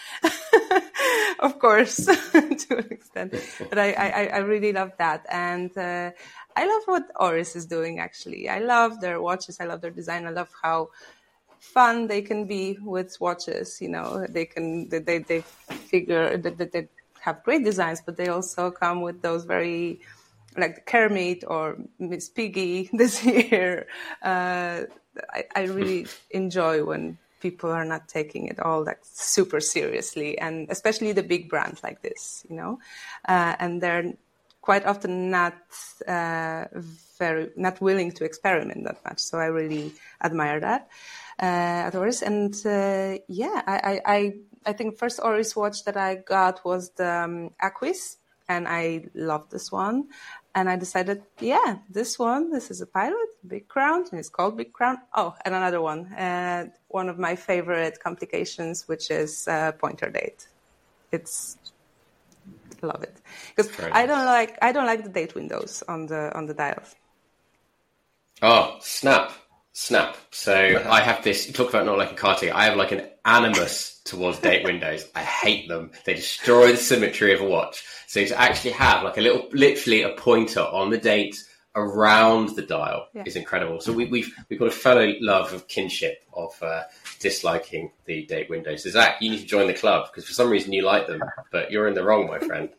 [SPEAKER 2] of course, to an extent. But I, I, I really love that. And uh, I love what Oris is doing, actually. I love their watches. I love their design. I love how fun they can be with watches. You know, they can, they, they, they figure that they, they have great designs, but they also come with those very, like the Kermit or Miss Piggy this year. Uh, I, I really enjoy when people are not taking it all like super seriously, and especially the big brands like this, you know, uh, and they're quite often not uh, very not willing to experiment that much. So I really admire that uh, at Oris. And uh, yeah, I, I I think first Oris watch that I got was the um, Aquis. And I love this one. and I decided, yeah, this one, this is a pilot, Big Crown, and it's called Big Crown. Oh, and another one, uh, one of my favorite complications, which is uh, pointer date. It's love it because
[SPEAKER 3] Very
[SPEAKER 2] I
[SPEAKER 3] nice.
[SPEAKER 2] don't like I don't like the date windows on the on the dials.
[SPEAKER 3] Oh, snap, snap. So I have this, you talk about not liking karting. I have like an animus towards date windows. I hate them. They destroy the symmetry of a watch. So to actually have like a little, literally a pointer on the date around the dial
[SPEAKER 2] Yeah.
[SPEAKER 3] is incredible. So we, we've we've got a fellow love of kinship of uh, disliking the date windows. So Zach, you need to join the club because for some reason you like them, but you're in the wrong, my friend.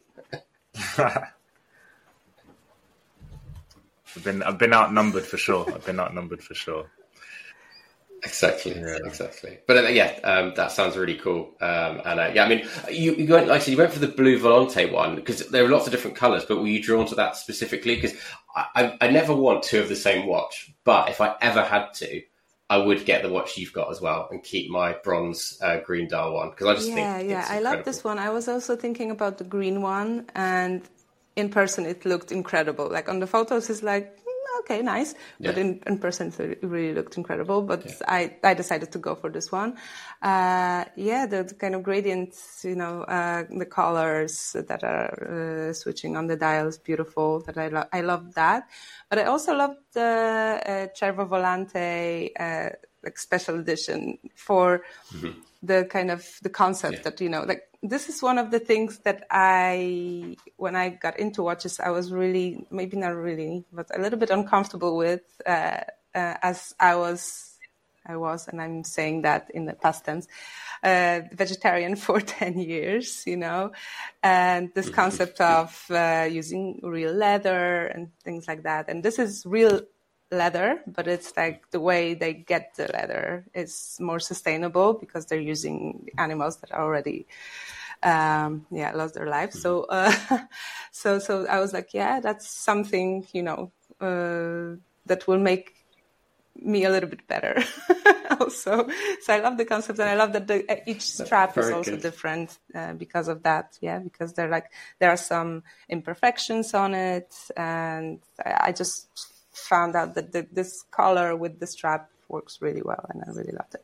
[SPEAKER 1] I've been I've been outnumbered for sure. I've been outnumbered for sure.
[SPEAKER 3] Exactly,
[SPEAKER 1] Yeah.
[SPEAKER 3] exactly. But uh, yeah, um, that sounds really cool. Um, and uh, yeah, I mean, you, you went like I said, you went for the blue Volante one because there are lots of different colours. But were you drawn to that specifically? Because I, I, I never want two of the same watch, but if I ever had to, I would get the watch you've got as well and keep my bronze uh, green dial one because I just
[SPEAKER 2] Yeah,
[SPEAKER 3] think
[SPEAKER 2] yeah,
[SPEAKER 3] it's
[SPEAKER 2] I love this one. I was also thinking about the green one, and in person it looked incredible. Like on the photos, it's like mm, okay, nice, but
[SPEAKER 3] Yeah.
[SPEAKER 2] in, in person it really looked incredible. But I, I decided to go for this one. Uh, yeah, the, the kind of gradients, you know, uh, the colors that are uh, switching on the dial is beautiful. That I love. I love that, but I also love the uh, Cervo Volante uh, like special edition for. Mm-hmm. The kind of the concept yeah. that, you know, like this is one of the things that I, when I got into watches, I was really, maybe not really, but a little bit uncomfortable with, uh, uh, as I was, I was, and I'm saying that in the past tense, uh, vegetarian for ten years, you know, and this concept of uh, using real leather and things like that. And this is real leather, but it's like the way they get the leather is more sustainable because they're using animals that are already um yeah lost their lives. So uh so so I was like, yeah, that's something, you know, uh that will make me a little bit better also. So I love the concept, and I love that the, each strap is also good. different uh, because of that. Yeah, because they're like there are some imperfections on it, and I, I just found out that the, this color with the strap works really well, and I really loved it.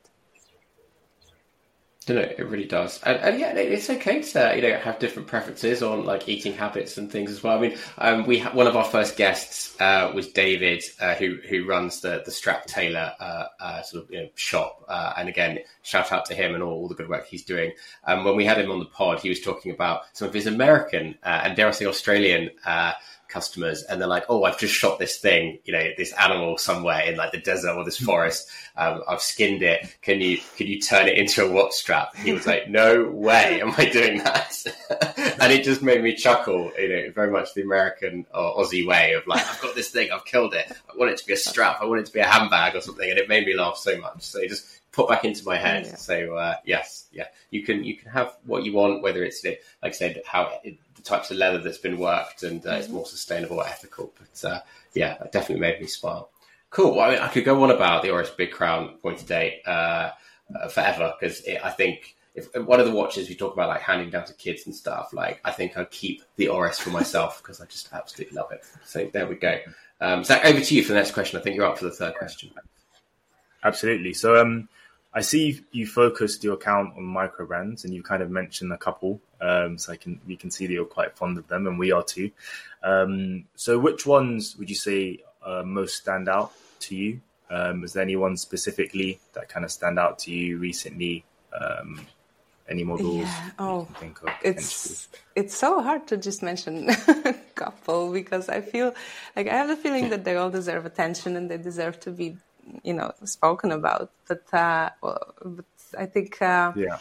[SPEAKER 3] No, no, it really does, and, and yeah, it's okay to you know have different preferences on like eating habits and things as well. I mean, um, we ha- one of our first guests uh, was David, uh, who who runs the the Strap Tailor uh, uh, sort of you know shop, uh, and again, shout out to him and all, all the good work he's doing. Um, when we had him on the pod, he was talking about some of his American uh, and dare I say Australian Uh, customers, and they're like, oh, I've just shot this thing, you know, this animal somewhere in like the desert or this forest. Um, I've skinned it. Can you can you turn it into a watch strap? And he was like, no way am I doing that. And it just made me chuckle, you know, very much the American or Aussie way of like, I've got this thing, I've killed it. I want it to be a strap. I want it to be a handbag or something. And it made me laugh so much. So it just put back into my head. Yeah. So uh, yes, yeah, you can you can have what you want, whether it's you know, like I said, how it, the types of leather that's been worked, and uh, mm-hmm. it's more sustainable, ethical. But uh, yeah, it definitely made me smile. Cool. Well, I mean, I could go on about the Oris Big Crown pointed date uh, uh, forever because I think if one of the watches we talk about like handing down to kids and stuff, like I think I'd keep the Oris for myself because I just absolutely love it. So there we go. Um, Zach, over to you for the next question. I think you're up for the third question.
[SPEAKER 1] Absolutely. So um, I see you focused your account on micro brands, and you kind of mentioned a couple. Um, so I can we can see that you're quite fond of them, and we are too. Um, so which ones would you say uh, most stand out to you? Um, is there any one specifically that kind of stand out to you recently? Um, any models?
[SPEAKER 2] Yeah. Oh,
[SPEAKER 1] think of
[SPEAKER 2] it's it's so hard to just mention a couple because I feel like I have the feeling that they all deserve attention and they deserve to be, you know, spoken about. But, uh, well, but I think uh,
[SPEAKER 1] yeah.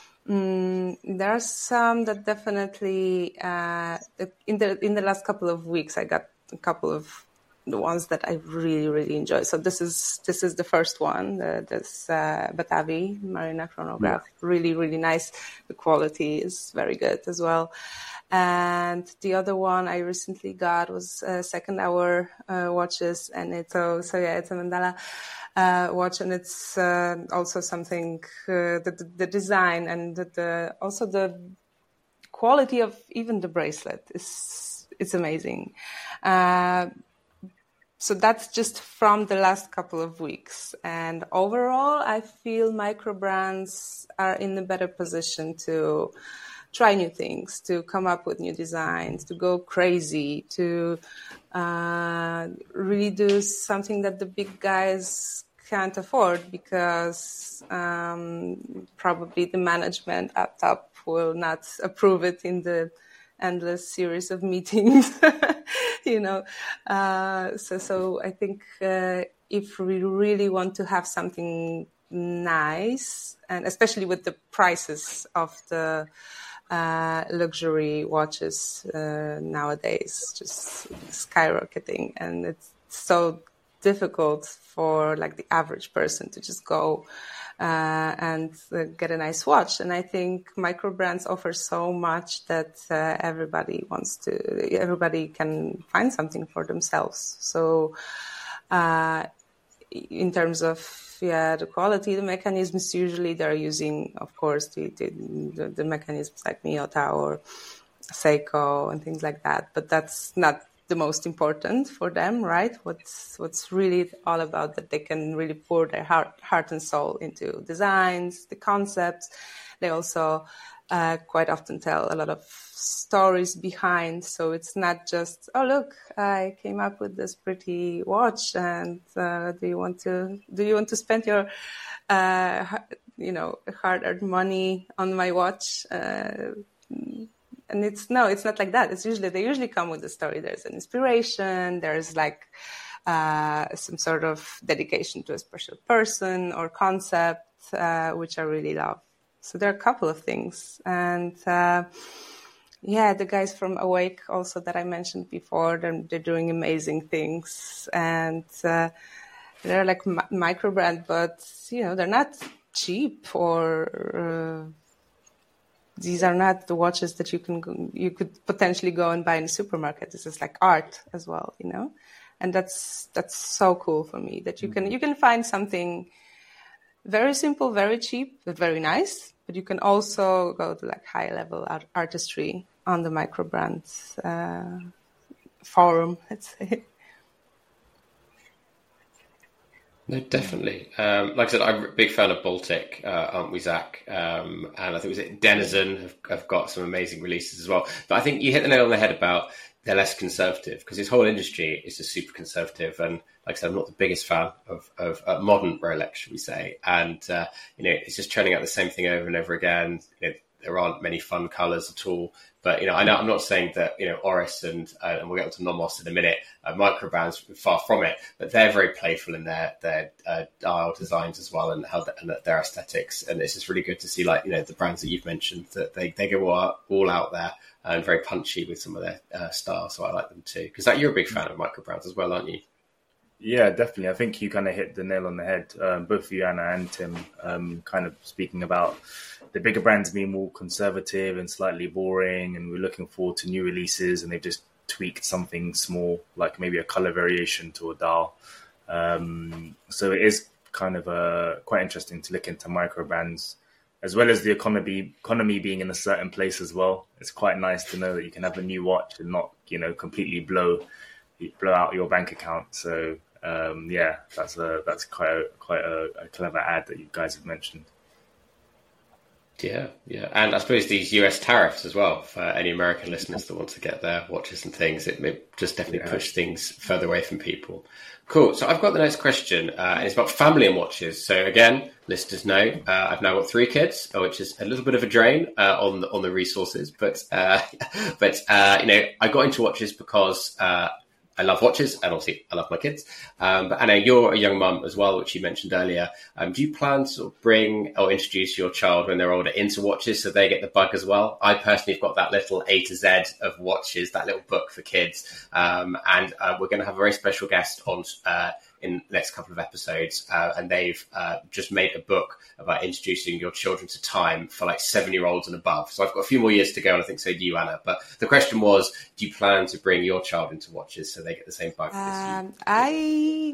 [SPEAKER 2] um, there are some that definitely uh, in the in the last couple of weeks I got a couple of the ones that I really, really enjoy. So this is this is the first one, the, this uh, Batavi Marina chronograph. Yeah. Really, really nice. The quality is very good as well. And the other one I recently got was uh, second hour uh, watches, and it's so so yeah, it's a Mandala uh, watch, and it's uh, also something uh, the, the the design and the, the also the quality of even the bracelet is it's amazing. Uh, so that's just from the last couple of weeks. And overall, I feel micro brands are in a better position to try new things, to come up with new designs, to go crazy, to uh, really do something that the big guys can't afford, because um, probably the management at top will not approve it in the endless series of meetings, you know. Uh, so, so I think uh, if we really want to have something nice, and especially with the prices of the Uh, luxury watches uh, nowadays, just skyrocketing, and it's so difficult for like the average person to just go uh, and uh, get a nice watch. And I think micro brands offer so much that uh, everybody wants to, everybody can find something for themselves. So uh, in terms of yeah, the quality, the mechanisms, usually they're using, of course, the the, the mechanisms like Miyota or Seiko and things like that. But that's not the most important for them, right? What's what's really all about that they can really pour their heart, heart and soul into designs, the concepts. They also uh, quite often tell a lot of stories behind. So it's not just, oh, look, I came up with this pretty watch, and uh, do you want to do you want to spend your uh, you know hard-earned money on my watch? Uh, and it's no, it's not like that. It's usually they usually come with a story. There's an inspiration. There's like uh, some sort of dedication to a special person or concept, uh, which I really love. So there are a couple of things, and. Uh, Yeah, the guys from Awake also that I mentioned before, they're, they're doing amazing things, and uh, they're like mi- micro brand, but you know they're not cheap, or uh, these are not the watches that you can go, you could potentially go and buy in a supermarket. This is like art as well, you know, and that's that's so cool for me that you can you can find something very simple, very cheap, but very nice. But you can also go to like high level art- artistry on the micro brands uh, forum, let's say.
[SPEAKER 3] No, definitely. Um, like I said, I'm a big fan of Baltic, uh, aren't we, Zach? Um, and I think it was it Denizen have, have got some amazing releases as well. But I think you hit the nail on the head about they're less conservative, because this whole industry is just super conservative. And like I said, I'm not the biggest fan of, of uh, modern Rolex, should we say. And, uh, you know, it's just churning out the same thing over and over again. You know, there aren't many fun colors at all. But, you know, I know I'm not saying that, you know, Oris and, uh, and we'll get to Nomos in a minute, uh, micro brands, far from it, but they're very playful in their, their, uh, dial designs as well, and how the, and their aesthetics. And it's just really good to see, like, you know, the brands that you've mentioned, that they, they go all, all out there and very punchy with some of their uh, style. So I like them too. Because like, you're a big fan of micro brands as well, aren't you?
[SPEAKER 1] Yeah, definitely. I think you kind of hit the nail on the head, um, both you, Anna, and Tim, um, kind of speaking about the bigger brands being more conservative and slightly boring, and we're looking forward to new releases, and they've just tweaked something small, like maybe a color variation to a dial. Um, so it is kind of uh, quite interesting to look into micro brands, as well as the economy economy being in a certain place as well. It's quite nice to know that you can have a new watch and not, you know, completely blow blow out your bank account. So um, yeah, that's a that's quite a, quite a, a clever ad that you guys have mentioned.
[SPEAKER 3] Yeah, yeah. And I suppose these U S tariffs as well, for any American listeners that want to get their watches and things, it may just definitely yeah. push things further away from people. Cool. So I've got the next question, uh, and it's about family and watches. So again, listeners know, uh, I've now got three kids, which is a little bit of a drain uh, on, the, on the resources. But, uh, but uh, you know, I got into watches because uh, I love watches, and obviously I love my kids. Um, but Anna, you're a young mum as well, which you mentioned earlier. Um, do you plan to sort of bring or introduce your child when they're older into watches so they get the bug as well? I personally have got that little A to Z of watches, that little book for kids. Um, and uh, we're going to have a very special guest on uh, in the next couple of episodes. Uh, and they've uh, just made a book about introducing your children to time for like seven-year-olds and above. So I've got a few more years to go, and I think so do you, Anna. But the question was, do you plan to bring your child into watches so they get the same bug
[SPEAKER 2] um,
[SPEAKER 3] as you?
[SPEAKER 2] I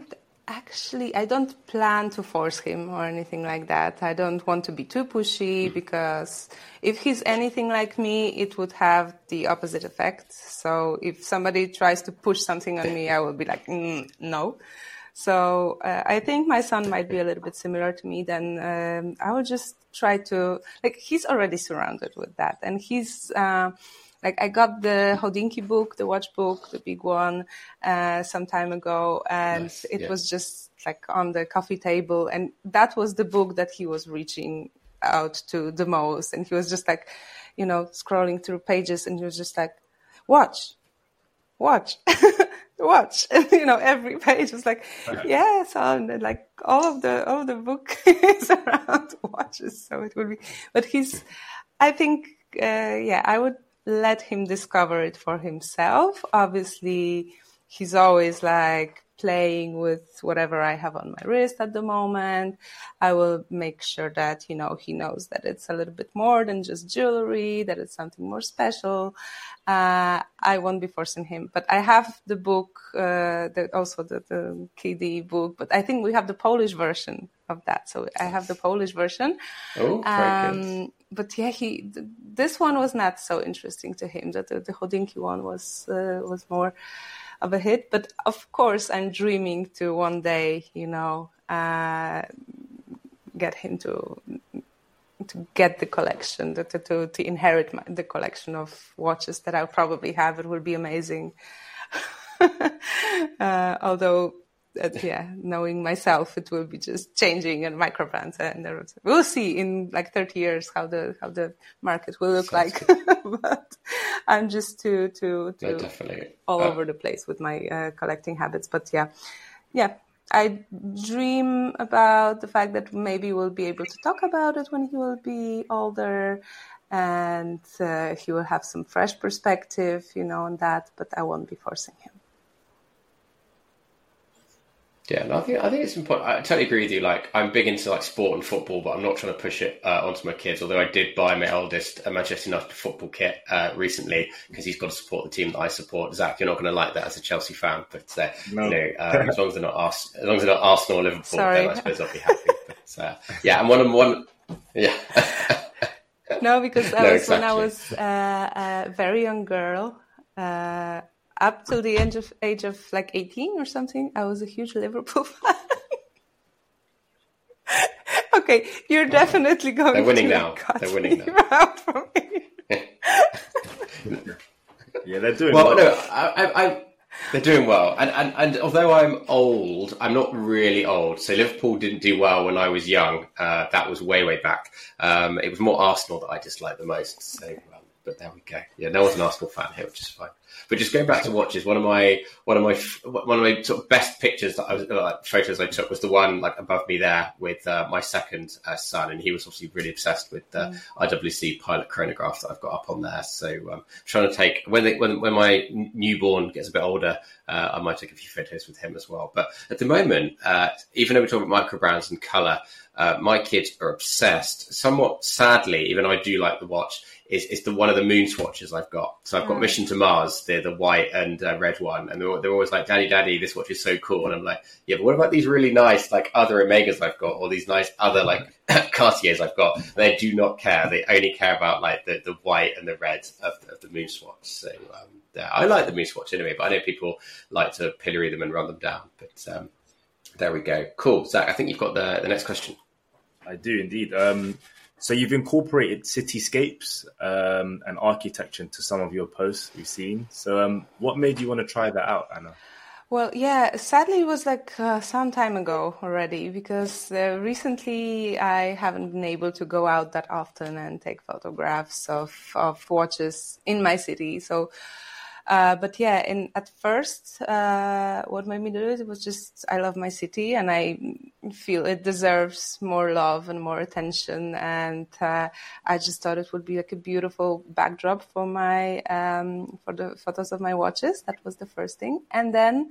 [SPEAKER 2] actually, I don't plan to force him or anything like that. I don't want to be too pushy because if he's anything like me, it would have the opposite effect. So if somebody tries to push something on me, I will be like, mm, no. So uh, I think my son might be a little bit similar to me. Then um, I will just try to, like, he's already surrounded with that. And he's, uh, like, I got the Hodinkee book, the watch book, the big one, uh, some time ago. And nice. it yeah. was just like on the coffee table. And that was the book that he was reaching out to the most. And he was just like, you know, scrolling through pages, and he was just like, watch, watch. watch, and you know, every page was like, yeah, son, and like all of the all of the book is around watches, so it would be. But he's, I think, uh, yeah, I would let him discover it for himself. Obviously, he's always like playing with whatever I have on my wrist at the moment. I will make sure that, you know, he knows that it's a little bit more than just jewelry, that it's something more special. Uh, I won't be forcing him, but I have the book, uh, the, also the, the Kiddie book, but I think we have the Polish version of that. So I have the Polish version.
[SPEAKER 3] Oh, very um, good.
[SPEAKER 2] But yeah, he, th- this one was not so interesting to him. That the, the Hodinkee one was, uh, was more of a hit. But of course, I'm dreaming to one day, you know, uh, get him to to get the collection, to to, to inherit my, the collection of watches that I'll probably have. It will be amazing. uh, although, uh, yeah, knowing myself, it will be just changing and micro brands, and we'll see in like thirty years how the how the market will look Sounds like. But I'm just too too too
[SPEAKER 3] no, definitely.
[SPEAKER 2] all
[SPEAKER 3] uh,
[SPEAKER 2] over the place with my uh, collecting habits. But yeah, yeah, I dream about the fact that maybe we'll be able to talk about it when he will be older, and uh, he will have some fresh perspective, you know, on that. But I won't be forcing him.
[SPEAKER 3] Yeah, no, I think I think it's important. I totally agree with you. Like, I'm big into like sport and football, but I'm not trying to push it uh, onto my kids. Although I did buy my eldest a Manchester United football kit uh, recently because he's got to support the team that I support. Zach, you're not going to like that as a Chelsea fan, but uh, no. you know, uh, as long as they're not Ars- as long as they're not Arsenal or Liverpool,
[SPEAKER 2] Sorry.
[SPEAKER 3] then I suppose I'll be happy. But uh, yeah, and one of one, yeah.
[SPEAKER 2] No, because I
[SPEAKER 3] no,
[SPEAKER 2] was
[SPEAKER 3] exactly.
[SPEAKER 2] when I was uh, a very young girl. Uh, Up to the age of age of like eighteen or something, I was a huge Liverpool fan. Okay, you're definitely going.
[SPEAKER 3] They're winning
[SPEAKER 2] to
[SPEAKER 3] now. They're winning now.
[SPEAKER 2] Out for me.
[SPEAKER 1] Yeah, they're doing
[SPEAKER 3] well.
[SPEAKER 1] well.
[SPEAKER 3] No, I, I, I, they're doing well, and, and and although I'm old, I'm not really old. So Liverpool didn't do well when I was young. Uh, that was way way back. Um, it was more Arsenal that I disliked the most. So, um, but there we go. Yeah, no one's an Arsenal fan here, which is fine. But just going back to watches, one of my one of my one of my sort of best pictures that I was like photos I took was the one like above me there with uh, my second uh, son, and he was obviously really obsessed with the mm. I W C Pilot chronograph that I've got up on there. So um, trying to take when they, when when my newborn gets a bit older, uh, I might take a few photos with him as well. But at the moment, uh, even though we're talking about micro brands and color, uh, my kids are obsessed. Somewhat sadly, even though I do like the watch. Is, is the one of the moon swatches I've got. So I've got Mission to Mars, the the white and uh, red one, and they're, they're always like, "Daddy, Daddy, this watch is so cool." And I'm like, "Yeah, but what about these really nice like other Omegas I've got, or these nice other like Cartiers I've got?" They do not care. They only care about like the, the white and the red of, of the moon swatch. So um, yeah, I like the moon swatch anyway, but I know people like to pillory them and run them down. But um, there we go. Cool, Zach. I think you've got the the next question.
[SPEAKER 1] I do indeed. Um, So you've incorporated cityscapes um, and architecture into some of your posts we've seen. So um, what made you want to try that out, Anna?
[SPEAKER 2] Well, yeah, sadly it was like uh, some time ago already, because uh, recently I haven't been able to go out that often and take photographs of, of watches in my city. So, uh, but yeah, in, at first, uh, what made me do it was just, I love my city and I feel it deserves more love and more attention. And uh, I just thought it would be like a beautiful backdrop for my, um, for the photos of my watches. That was the first thing. And then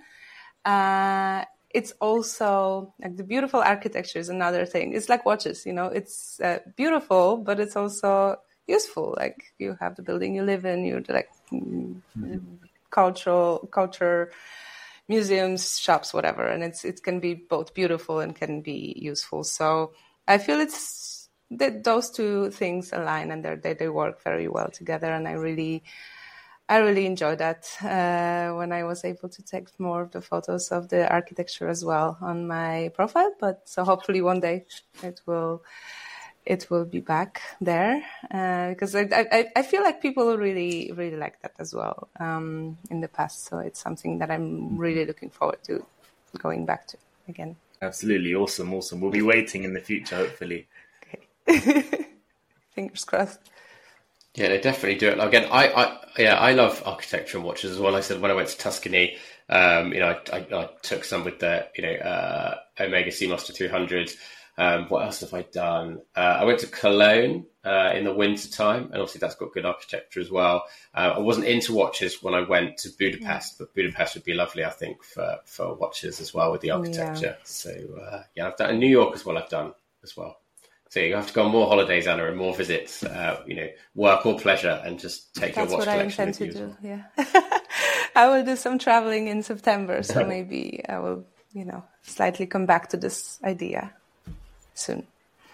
[SPEAKER 2] uh, it's also like the beautiful architecture is another thing. It's like watches, you know, it's uh, beautiful, but it's also useful. Like you have the building you live in, you're like mm-hmm. cultural culture, museums, shops, whatever. And it's it can be both beautiful and can be useful. So I feel it's that those two things align and they they work very well together. And I really, I really enjoyed that uh, when I was able to take more of the photos of the architecture as well on my profile. But so hopefully one day it will. It will be back there uh, because I, I I feel like people really really like that as well um, in the past. So it's something that I'm really looking forward to going back to again.
[SPEAKER 1] Absolutely awesome, awesome. We'll be waiting in the future, hopefully.
[SPEAKER 2] Okay. Fingers crossed.
[SPEAKER 3] Yeah, they definitely do it. Again, I, I yeah, I love architecture and watches as well. I said when I went to Tuscany, um, you know, I, I, I took some with the you know uh, Omega Seamaster three hundred. Um, what else have I done? Uh, I went to Cologne uh, in the winter time, and obviously that's got good architecture as well. Uh, I wasn't into watches when I went to Budapest, but Budapest would be lovely, I think, for, for watches as well with the architecture. Yeah. So uh, yeah, I've done in New York as well. I've done as well. So you have to go on more holidays, Anna, and more visits. Uh, you know, work or pleasure, and just take
[SPEAKER 2] that's
[SPEAKER 3] your watch collection with you.
[SPEAKER 2] That's what I intend to do. Well. Yeah, I will do some traveling in September, so maybe I will, you know, slightly come back to this idea soon.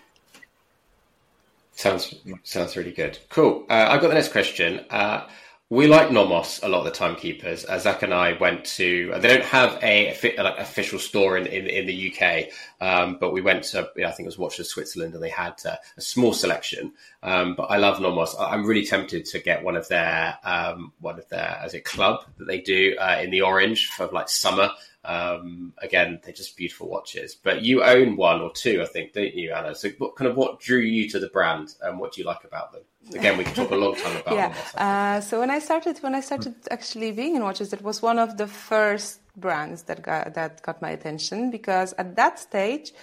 [SPEAKER 3] Sounds sounds really good. Cool. Uh, I've got the next question. Uh, we like Nomos a lot of the timekeepers. Uh, Zach and I went to. Uh, they don't have a, a like official store in, in, in the U K, um, but we went to. You know, I think it was Watches Switzerland, and they had uh, a small selection. Um, but I love Nomos. I'm really tempted to get one of their um, one of their as a club that they do uh, in the orange for like summer. Um, again, they're just beautiful watches, but you own one or two, I think, don't you, Anna? So what kind of, what drew you to the brand and what do you like about them? Again, we could talk a long time about
[SPEAKER 2] yeah.
[SPEAKER 3] them.
[SPEAKER 2] Uh, so when I started, when I started actually being in watches, it was one of the first brands that got, that got my attention because at that stage,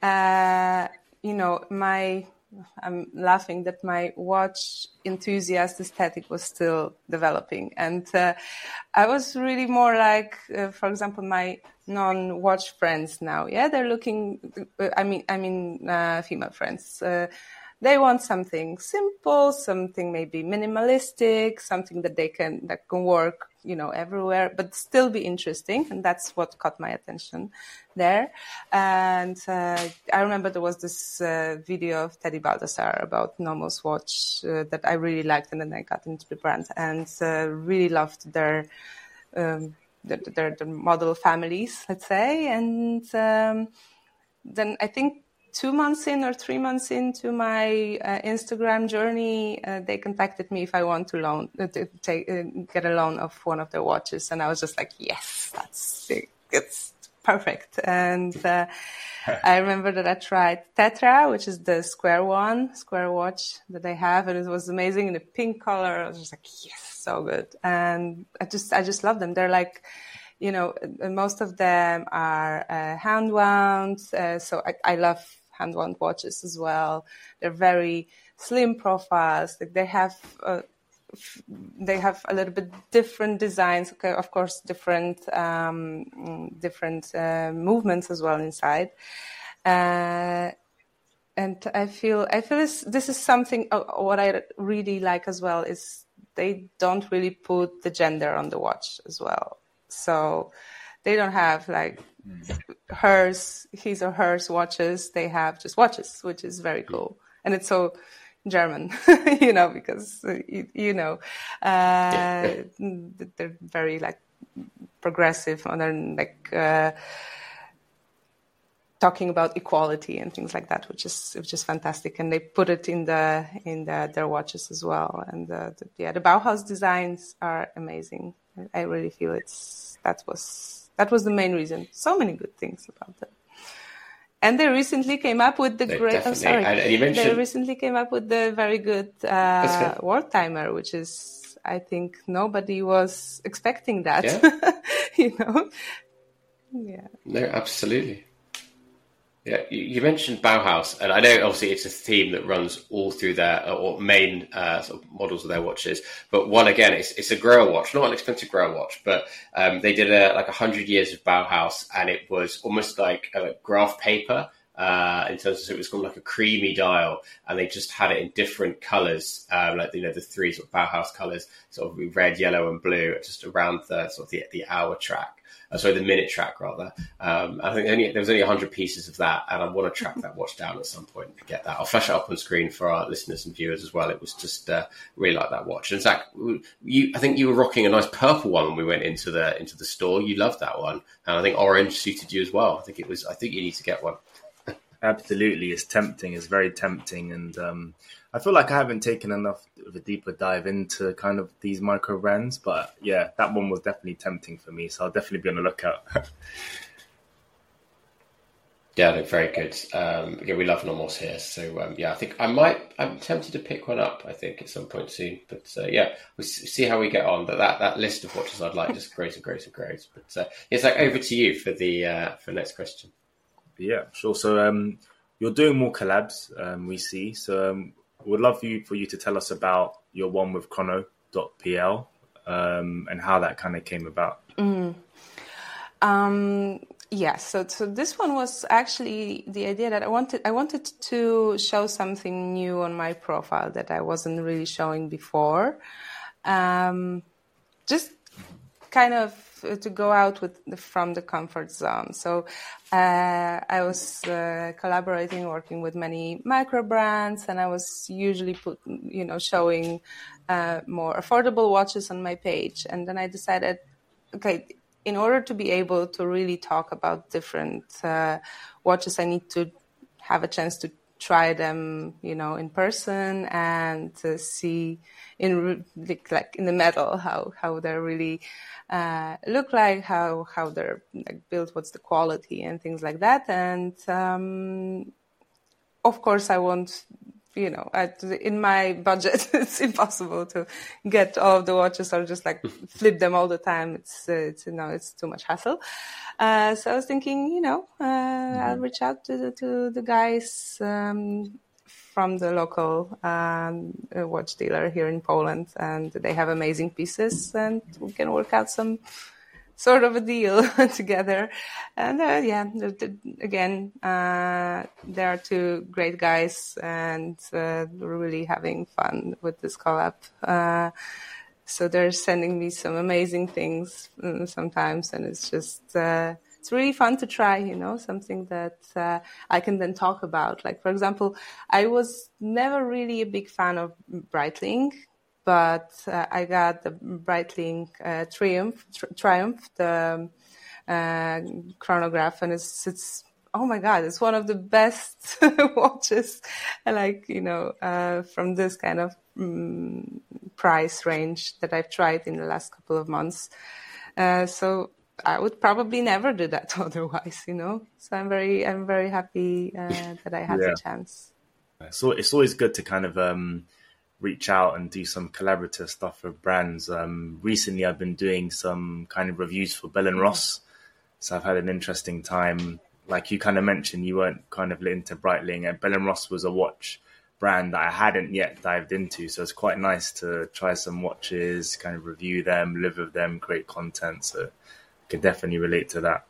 [SPEAKER 2] uh, you know, my, I'm laughing that my watch enthusiast aesthetic was still developing. And uh, I was really more like, uh, for example, my non-watch friends now. Yeah, they're looking, I mean, I mean, uh, female friends. Uh, they want something simple, something maybe minimalistic, something that they can, that can work, you know, everywhere, but still be interesting. And that's what caught my attention there. And uh, I remember there was this uh, video of Teddy Baldassar about Nomos watch uh, that I really liked. And then I got into the brand and uh, really loved their, um, their, their, their model families, let's say. And um, then I think two months in or three months into my uh, Instagram journey, uh, they contacted me if I want to loan, uh, to take, uh, get a loan of one of their watches. And I was just like, yes, that's it. It's perfect. And uh, I remember that I tried Tetra, which is the square one, square watch that they have. And it was amazing in a pink color. I was just like, yes, so good. And I just, I just love them. They're like, you know, most of them are uh, hand wound. Uh, so I, I love hand wound watches as well. They're very slim profiles. Like they have, uh, f- they have a little bit different designs. Okay, of course, different, um, different uh, movements as well inside. Uh, and I feel, I feel this, this is something. Uh, what I really like as well is they don't really put the gender on the watch as well. So they don't have like hers, his or hers watches. They have just watches, which is very cool. And it's so German, you know, because, uh, you, you know, uh, they're very like progressive and like uh, talking about equality and things like that, which is which is fantastic. And they put it in the in the, their watches as well. And uh, the, yeah, the Bauhaus designs are amazing. I really feel it's that was that was the main reason. So many good things about them. And they recently came up with the
[SPEAKER 3] no,
[SPEAKER 2] great. Oh, sorry,
[SPEAKER 3] and you mentioned...
[SPEAKER 2] they recently came up with the very good uh, world timer, which is I think nobody was expecting that.
[SPEAKER 3] Yeah.
[SPEAKER 2] You know. Yeah.
[SPEAKER 3] No, absolutely. Yeah, you mentioned Bauhaus, and I know obviously it's a theme that runs all through their or main uh, sort of models of their watches. But one again, it's it's a grower watch, not an expensive grower watch, but um, they did a, like a hundred years of Bauhaus, and it was almost like a graph paper uh, in terms of it was called like a creamy dial, and they just had it in different colours, um, like you know the three sort of Bauhaus colours, sort of red, yellow, and blue, just around the sort of the, the hour track. uh, sorry, the minute track rather. Um, I think only, there was only one hundred pieces of that, and I want to track that watch down at some point and get that. I'll flash it up on screen for our listeners and viewers as well. It was just uh, really like that watch. And Zach, you, I think you were rocking a nice purple one when we went into the into the store. You loved that one, and I think orange suited you as well. I think it was. I think you need to get one.
[SPEAKER 1] Absolutely, it's tempting. It's very tempting, and um, I feel like I haven't taken enough of a deeper dive into kind of these micro brands. But yeah, that one was definitely tempting for me, so I'll definitely be on the lookout.
[SPEAKER 3] Yeah, they're very good. Um, yeah, we love Nomos here, so um, yeah, I think I might. I'm tempted to pick one up. I think at some point soon, but uh, yeah, we'll see how we get on. But that that list of watches I'd like just grows and grows and grows. But uh, it's like over to you for the uh, for the next question.
[SPEAKER 1] Yeah, sure. So um, you're doing more collabs, um, we see. So um, we'd love for you, for you to tell us about your one with chrono dot p l um, and how that kind of came about.
[SPEAKER 2] Mm. Um, yeah, so so this one was actually the idea that I wanted I wanted to show something new on my profile that I wasn't really showing before. Um, just kind of to go out with the, from the comfort zone. So uh, I was uh, collaborating, working with many micro brands, and I was usually put, you know, showing uh, more affordable watches on my page. And then I decided, okay, in order to be able to really talk about different uh, watches, I need to have a chance to try them, you know, in person and to see in like, like in the metal how how they're really uh, look like, how how they're like built, what's the quality and things like that. And um, of course, I won't, you know, at, in my budget, it's impossible to get all of the watches or just like flip them all the time. It's, uh, it's you know, it's too much hassle. Uh, so I was thinking, you know, uh, mm-hmm. I'll reach out to the, to the guys um, from the local um, watch dealer here in Poland, and they have amazing pieces, and we can work out some sort of a deal together. And uh, yeah, the, the, again, uh, there are two great guys, and uh, we're really having fun with this collab. Uh, so they're sending me some amazing things um, sometimes, and it's just uh, it's really fun to try, you know, something that uh, I can then talk about. Like, for example, I was never really a big fan of Breitling, but uh, I got the Breitling uh, Triumph, tri- Triumph, the uh, chronograph, and it's, it's, oh my God, it's one of the best watches, like, you know, uh, from this kind of um, price range that I've tried in the last couple of months. Uh, so I would probably never do that otherwise, you know. So I'm very, I'm very happy uh, that I had yeah. the chance.
[SPEAKER 1] So it's always good to kind of um, reach out and do some collaborative stuff for brands. Um, recently, I've been doing some kind of reviews for Bell and Ross, so I've had an interesting time. Like you kind of mentioned, you weren't kind of into Breitling, and Bell and Ross was a watch brand that I hadn't yet dived into. So it's quite nice to try some watches, kind of review them, live with them, create content. So I can definitely relate to that.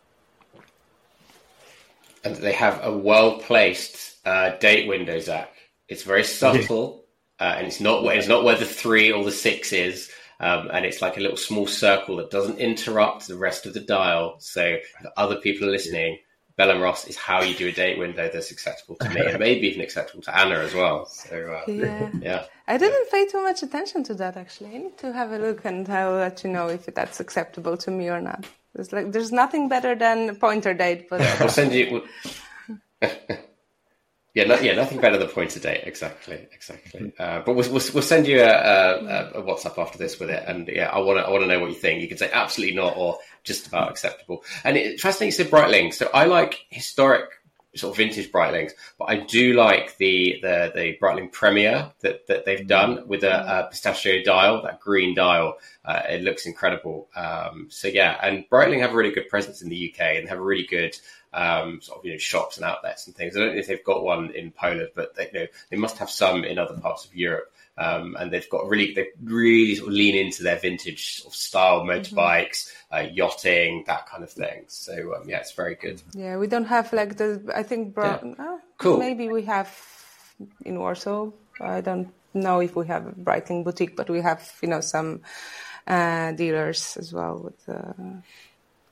[SPEAKER 3] And they have a well-placed uh, date window, Zach. It's very subtle, uh, and it's not where it's not where the three or the six is. Um, and it's like a little small circle that doesn't interrupt the rest of the dial. So if other people are listening, Bell and Ross is how you do a date window that's acceptable to me, and maybe even acceptable to Anna as well. So uh,
[SPEAKER 2] yeah.
[SPEAKER 3] yeah,
[SPEAKER 2] I didn't pay too much attention to that actually. I need to have a look, and I'll let you know if that's acceptable to me or not. There's like there's nothing better than a pointer date, but
[SPEAKER 3] yeah, we'll send you. We'll... Yeah, no, yeah, nothing better than pointer date. Exactly, exactly. Uh, but we'll, we'll we'll send you a, a, a WhatsApp after this with it, and yeah, I want to I want to know what you think. You can say absolutely not, or just about acceptable. And it's fascinating you said Breitling. So I like historic sort of vintage Breitlings, but I do like the the the Breitling Premier that that they've done with a, a pistachio dial, that green dial. Uh, it looks incredible. Um, so yeah, and Breitling have a really good presence in the U K and have a really good. Um, sort of, you know, shops and outlets and things. I don't know if they've got one in Poland, but they, you know, they must have some in other parts of Europe. Um, and they've got really, they really sort of lean into their vintage sort of style motorbikes, mm-hmm. uh, yachting, that kind of thing. So um, yeah, it's very good.
[SPEAKER 2] Yeah, we don't have like the. I think bro-
[SPEAKER 3] yeah.
[SPEAKER 2] oh,
[SPEAKER 3] cool.
[SPEAKER 2] Maybe we have in Warsaw. I don't know if we have a Breitling boutique, but we have, you know, some uh, dealers as well with. Uh,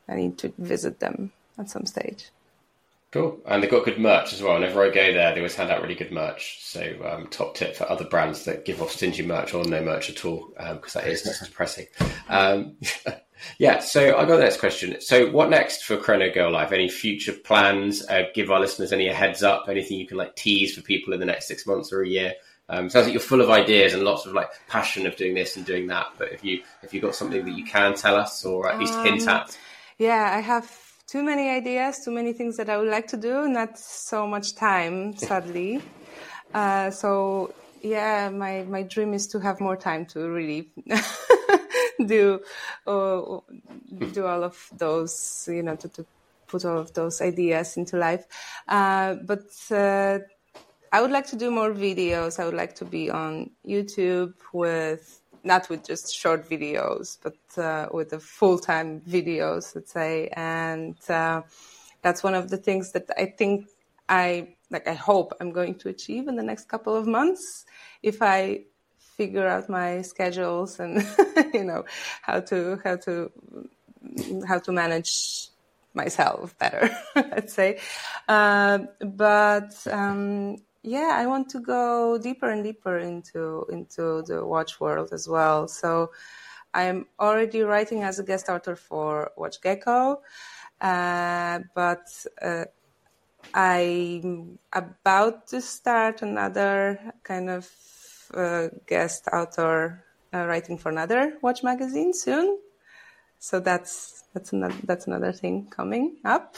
[SPEAKER 2] I need to visit them at some stage.
[SPEAKER 3] Cool. And they've got good merch as well. Whenever I go there, they always hand out really good merch. So um, top tip for other brands that give off stingy merch or no merch at all, because um, that is depressing. Um, yeah, so I got the next question. So what next for Chrono Girl Life? Any future plans? Uh, give our listeners any heads up? Anything you can like tease for people in the next six months or a year? Um, sounds like you're full of ideas and lots of like passion of doing this and doing that. But if you if you've got something that you can tell us or at least um, hint at.
[SPEAKER 2] Yeah, I have too many ideas, too many things that I would like to do, not so much time, sadly. Uh, so, yeah, my, my dream is to have more time to really do uh, do all of those, you know, to, to put all of those ideas into life. Uh, but uh, I would like to do more videos. I would like to be on YouTube with... not with just short videos, but uh, with the full-time videos, let's say. And uh, that's one of the things that I think I, like, I hope I'm going to achieve in the next couple of months if I figure out my schedules and, you know, how to, how to, how to manage myself better, let's say. Uh, but, um, yeah, I want to go deeper and deeper into into the watch world as well. So I'm already writing as a guest author for WatchGecko, uh, but uh, I'm about to start another kind of uh, guest author uh, writing for another watch magazine soon. So that's that's another that's another thing coming up.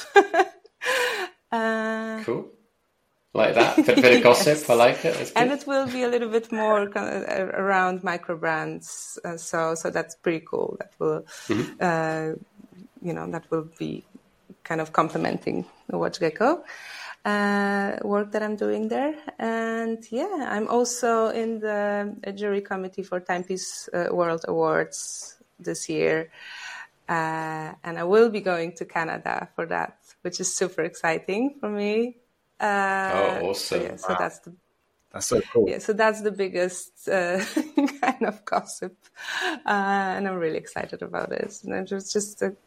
[SPEAKER 2] uh,
[SPEAKER 3] cool. Like that, bit, bit of gossip. Yes. I like it.
[SPEAKER 2] And it will be a little bit more kind of around micro brands. Uh, so, so that's pretty cool. That will, mm-hmm. uh, you know, that will be kind of complementing the WatchGecko uh, work that I'm doing there. And yeah, I'm also in the jury committee for Timepiece uh, World Awards this year, uh, and I will be going to Canada for that, which is super exciting for me. Uh,
[SPEAKER 3] oh, awesome!
[SPEAKER 2] So, yeah, so
[SPEAKER 1] wow.
[SPEAKER 2] that's the
[SPEAKER 1] that's so cool.
[SPEAKER 2] Yeah, so that's the biggest uh, kind of gossip, uh, and I'm really excited about it. And I just just uh,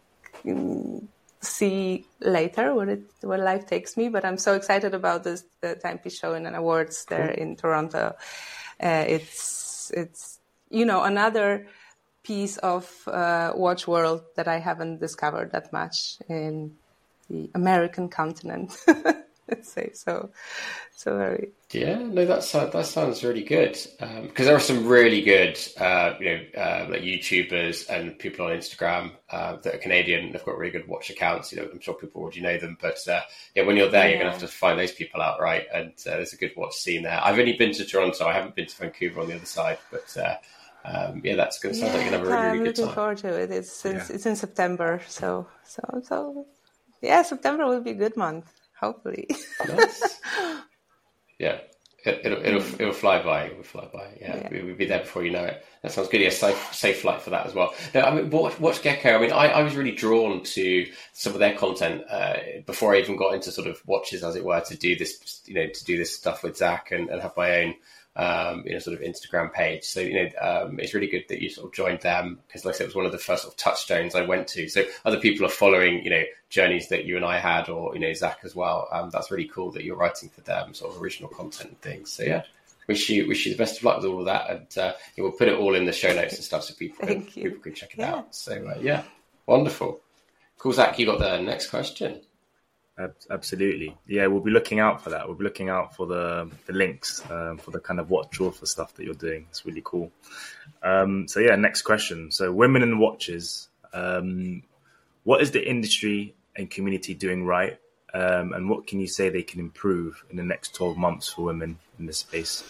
[SPEAKER 2] see later where it where life takes me. But I'm so excited about this the Timepiece show and awards there cool. in Toronto. Uh, it's it's you know another piece of uh, watch world that I haven't discovered that much in the American continent. Let's say so, so very.
[SPEAKER 3] Yeah, no, that's that sounds really good um, because there are some really good, uh, you know, uh, like YouTubers and people on Instagram uh, that are Canadian. They've got really good watch accounts. You know, I'm sure people already know them, but uh, yeah, when you're there, yeah. you're gonna have to find those people out, right? And uh, there's a good watch scene there. I've only been to Toronto. I haven't been to Vancouver on the other side, but uh, um, yeah, that's gonna sound yeah, like you're gonna have a really, really good time.
[SPEAKER 2] I'm looking forward to it. It's it's, yeah. it's in September, so so so yeah, September will be a good month. Hopefully.
[SPEAKER 3] Nice. Yeah, it, it'll it'll it'll fly by. It'll fly by. Yeah, yeah. We, we'll be there before you know it. That sounds good. Yeah, safe safe flight for that as well. No, I mean, Watch, WatchGecko. I mean, I, I was really drawn to some of their content uh, before I even got into sort of watches, as it were, to do this, you know, to do this stuff with Zach and, and have my own. Um, you know, sort of Instagram page. So, you know, um, it's really good that you sort of joined them because, like I said, it was one of the first sort of touchstones I went to. So other people are following, you know, journeys that you and I had, or, you know, Zach as well. Um, that's really cool that you're writing for them, sort of original content and things. So, yeah, wish you wish you the best of luck with all of that. And uh, yeah, we'll put it all in the show notes and stuff so people, can, people can check it yeah. out. So, uh, yeah, wonderful. Cool, Zach, you got the next question.
[SPEAKER 1] Absolutely. Yeah, we'll be looking out for that. We'll be looking out for the the links um, for the kind of watch author stuff that you're doing. It's really cool. Um, so yeah, next question. So women in watches, um, what is the industry and community doing right? Um, and what can you say they can improve in the next twelve months for women in this space?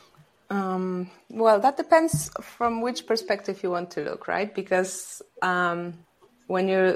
[SPEAKER 2] Um, well, that depends from which perspective you want to look, right? Because um, when you're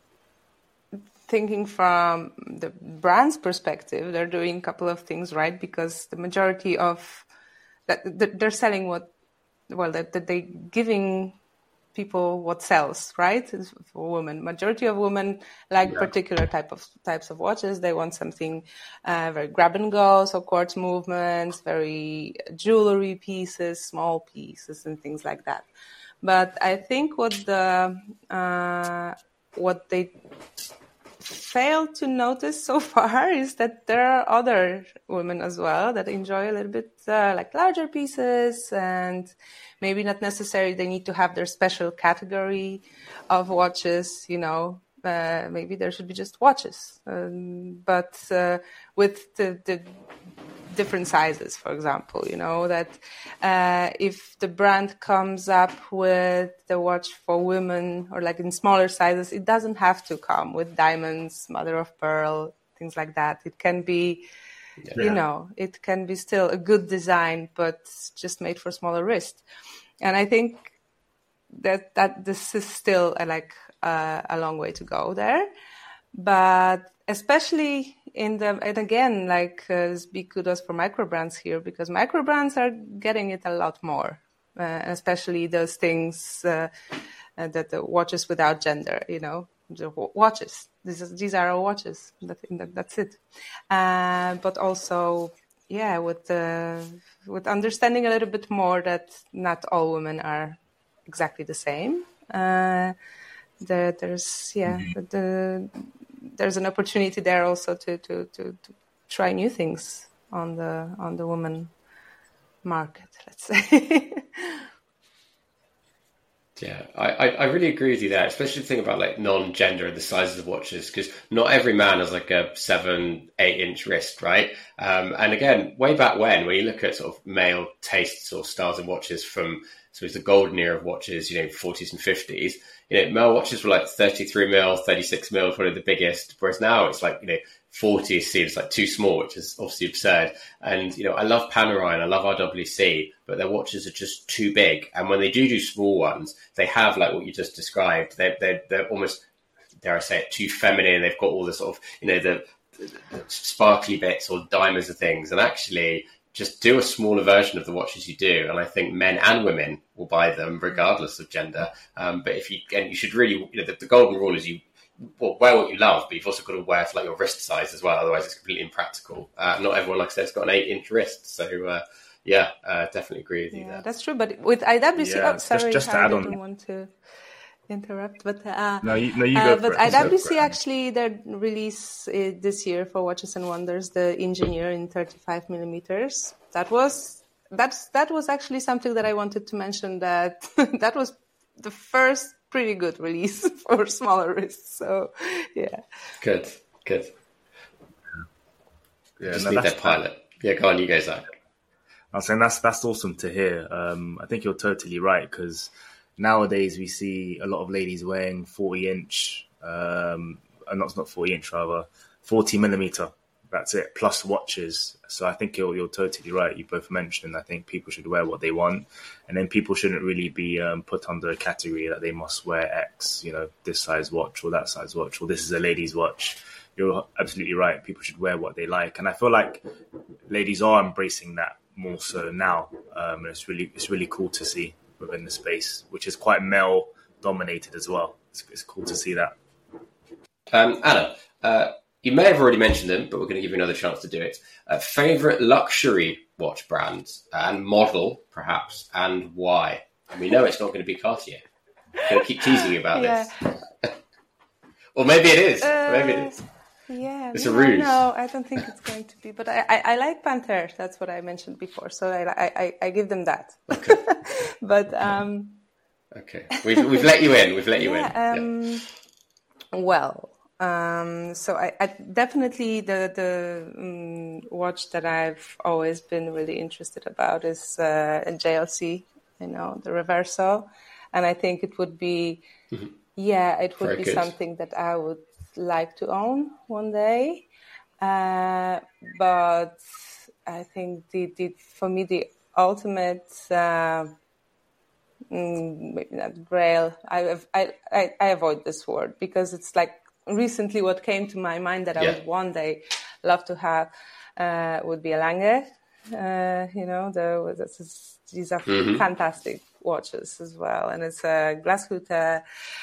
[SPEAKER 2] thinking from the brand's perspective, they're doing a couple of things right because the majority of that they're selling what, well, that they're giving people what sells, right? For women, majority of women like yeah. particular type of types of watches. They want something uh, very grab and go, so quartz movements, very jewelry pieces, small pieces, and things like that. But I think what the uh, what they fail to notice so far is that there are other women as well that enjoy a little bit uh, like larger pieces, and maybe not necessarily they need to have their special category of watches, you know. Uh, maybe there should be just watches, um, but uh, with the, the different sizes, for example, you know, that uh, if the brand comes up with the watch for women or like in smaller sizes, it doesn't have to come with diamonds, mother of pearl, things like that. It can be, yeah. you know, it can be still a good design, but just made for smaller wrist. And I think that, that this is still a, like uh, a long way to go there, but especially in the, and again, like uh, big kudos for micro brands here, because micro brands are getting it a lot more, uh, especially those things uh, uh, that the watches without gender, you know, the watches. These are, these are our watches. That, that, that's it. Uh, but also, yeah, with uh, with understanding a little bit more that not all women are exactly the same. Uh, the, there's yeah mm-hmm. the. There's an opportunity there also to, to, to, to try new things on the on the woman market, let's say.
[SPEAKER 3] Yeah, I, I really agree with you there, especially the thing about like non-gender and the sizes of watches, because not every man has like a seven, eight inch wrist, right? Um, and again, way back when, when you look at sort of male tastes or styles in watches from, so it's the golden era of watches, you know, forties and fifties, you know, male watches were like thirty-three mil, thirty-six mil, probably the biggest, whereas now it's like, you know, forty seems like too small, which is obviously absurd. And, you know, I love Panerai and I love R W C, but their watches are just too big. And when they do do small ones, they have like what you just described. They're, they're, they're almost, dare I say it, too feminine. They've got all the sort of, you know, the, the, the sparkly bits or diamonds and things. And actually just do a smaller version of the watches you do. And I think men and women will buy them regardless of gender. Um, but if you, and you should really, you know, the, the golden rule is you, well, wear what you love, but you've also got to wear for like your wrist size as well. Otherwise, it's completely impractical. Uh, not everyone, like I said, has got an eight-inch wrist. So, uh, yeah, uh, definitely agree with you
[SPEAKER 2] yeah,
[SPEAKER 3] there.
[SPEAKER 2] That's true. But with I W C,
[SPEAKER 1] yeah,
[SPEAKER 2] oh, sorry,
[SPEAKER 1] just, just to
[SPEAKER 2] I
[SPEAKER 1] add
[SPEAKER 2] didn't
[SPEAKER 1] on.
[SPEAKER 2] want to interrupt, but uh,
[SPEAKER 1] no, you, no, you
[SPEAKER 2] uh,
[SPEAKER 1] go
[SPEAKER 2] but
[SPEAKER 1] for it.
[SPEAKER 2] I W C actually they release uh, this year for Watches and Wonders the Engineer in thirty-five millimeters. That was that's that was actually something that I wanted to mention. That that was the first pretty good release for smaller wrists. So, yeah.
[SPEAKER 3] Good, good.
[SPEAKER 1] Yeah,
[SPEAKER 3] just
[SPEAKER 1] no,
[SPEAKER 3] need that pilot. Yeah, go on, you guys. Zach.
[SPEAKER 1] I was saying that's that's awesome to hear. Um, I think you're totally right, because nowadays we see a lot of ladies wearing forty inch, um, not not forty inch rather, forty millimeter. That's it, plus watches. So I think you're you're totally right. You both mentioned, I think people should wear what they want, and then people shouldn't really be um, put under a category that they must wear X, you know, this size watch or that size watch, or this is a lady's watch. You're absolutely right. People should wear what they like, and I feel like ladies are embracing that more so now, um, and it's really it's really cool to see within the space, which is quite male dominated as well. It's, it's cool to see that.
[SPEAKER 3] Um, Anna. Uh... You may have already mentioned them, but we're going to give you another chance to do it. Uh, favorite luxury watch brands and model, perhaps, and why? And we know it's not going to be Cartier. I'm going to keep teasing you about yeah. this. Or maybe it is.
[SPEAKER 2] Uh,
[SPEAKER 3] maybe it is.
[SPEAKER 2] Yeah.
[SPEAKER 3] It's
[SPEAKER 2] no,
[SPEAKER 3] a ruse.
[SPEAKER 2] No, I don't think it's going to be. But I, I, I like Panthère. That's what I mentioned before. So I, I, I give them that.
[SPEAKER 3] Okay.
[SPEAKER 2] but um,
[SPEAKER 3] okay, we've we've let you in. We've let you
[SPEAKER 2] yeah,
[SPEAKER 3] in.
[SPEAKER 2] Um, yeah. Well. Um, so I, I definitely the the um, watch that I've always been really interested about is uh, a J L C, you know, the Reverso, and I think it would be, mm-hmm. yeah, it would Very be good. Something that I would like to own one day. Uh, but I think the, the for me the ultimate. Uh, mm, maybe not grail. I, I I I avoid this word because it's like. Recently, what came to my mind that I yeah. would one day love to have uh, would be a Lange. Uh, you know, the, this is, these are mm-hmm. fantastic watches as well, and it's a Glashütte,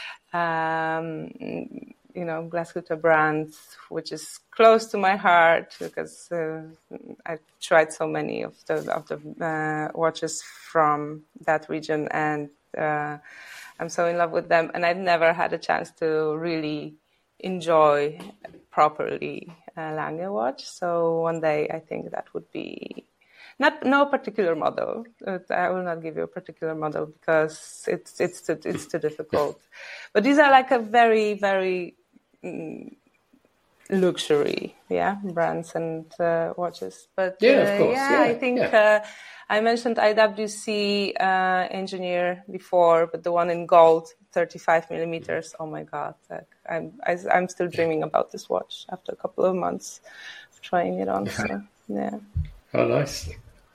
[SPEAKER 2] um, you know, Glashütte brand, which is close to my heart because uh, I've tried so many of the of the uh, watches from that region, and uh, I'm so in love with them, and I've never had a chance to really enjoy properly a Lange watch. So one day I think that would be not no particular model. I will not give you a particular model because it's it's too, it's too difficult. But these are like a very very mm, luxury, yeah, brands and uh, watches. But
[SPEAKER 3] yeah,
[SPEAKER 2] uh,
[SPEAKER 3] of course.
[SPEAKER 2] yeah,
[SPEAKER 3] Yeah,
[SPEAKER 2] I think
[SPEAKER 3] yeah.
[SPEAKER 2] uh, I mentioned I W C uh, engineer before, but the one in gold, thirty-five millimeters. Oh my god, like, I'm I, I'm still dreaming about this watch after a couple of months of trying it on. So yeah.
[SPEAKER 3] Oh, nice.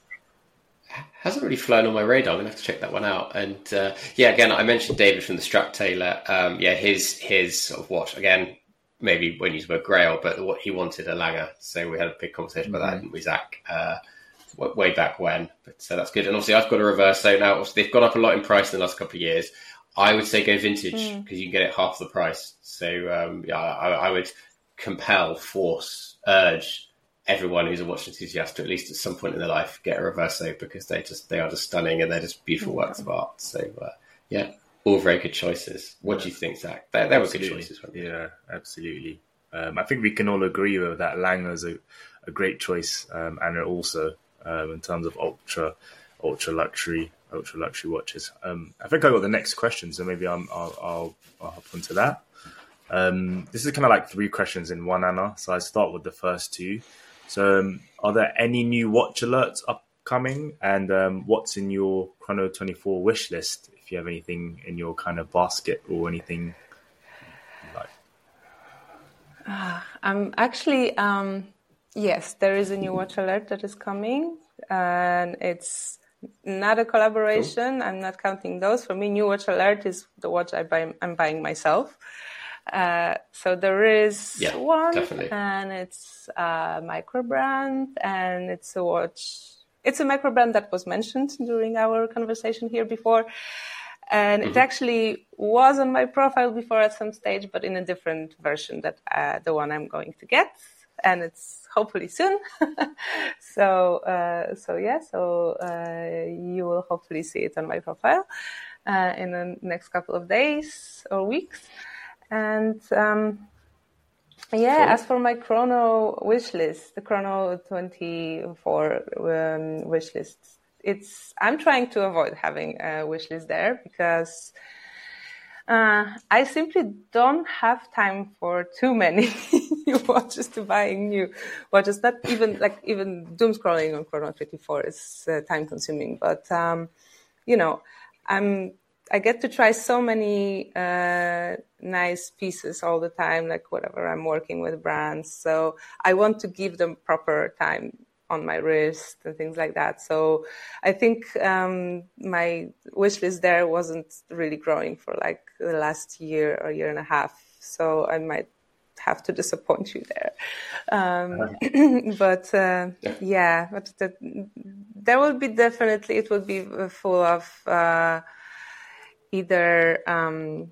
[SPEAKER 3] Hasn't really flown on my radar. I'm gonna have to check that one out. And uh, yeah, again, I mentioned David from the Strap Tailor. Um, yeah, his his sort of watch again. Maybe when you use the word Grail, but what he wanted a Lange. So we had a big conversation about mm-hmm. that, didn't we, Zach? Uh, way back when. But so that's good. And obviously, I've got a Reverso now. Obviously, they've gone up a lot in price in the last couple of years. I would say go vintage because mm. you can get it half the price. So um, yeah, I, I would compel, force, urge everyone who's a watch enthusiast to at least at some point in their life get a Reverso because they just they are just stunning and they're just beautiful mm-hmm. works of art. So uh, yeah. All very good choices. What yeah. do you think, Zach? They, they were good choices. Weren't they?
[SPEAKER 1] Yeah, absolutely. Um, I think we can all agree with that. Lange is a, a great choice, um, and also um, in terms of ultra, ultra luxury, ultra luxury watches. Um, I think I got the next question, so maybe I'm, I'll, I'll, I'll hop onto that. Um, this is kind of like three questions in one, Anna. So I start with the first two. So, um, are there any new watch alerts upcoming, and um, what's in your Chrono twenty-four wish list? If you have anything in your kind of basket or anything like.
[SPEAKER 2] Uh, I'm actually, um, yes, there is a new watch alert that is coming, and it's not a collaboration. Cool. I'm not counting those. For me, new watch alert is the watch I buy, I'm buying myself. Uh, so there is
[SPEAKER 3] yeah,
[SPEAKER 2] one,
[SPEAKER 3] definitely.
[SPEAKER 2] And it's a micro brand, and it's a watch. It's a micro brand that was mentioned during our conversation here before. And mm-hmm. it actually was on my profile before at some stage, but in a different version that uh, the one I'm going to get, and it's hopefully soon. so, uh, so yeah, so uh, you will hopefully see it on my profile uh, in the next couple of days or weeks. And um, yeah, cool. As for my Chrono wish list, the Chrono twenty-four um, wish list. It's, I'm trying to avoid having a wish list there because uh, I simply don't have time for too many new watches to buying new watches. Not even like even doom scrolling on Chrono twenty-four is uh, time consuming, but um, you know, I'm I get to try so many uh, nice pieces all the time, like whatever I'm working with brands. So I want to give them proper time on my wrist and things like that. So I think um, my wish list there wasn't really growing for like the last year or year and a half. So I might have to disappoint you there. Um, but uh, yeah, but the, there will be definitely, it will be full of uh, either, um,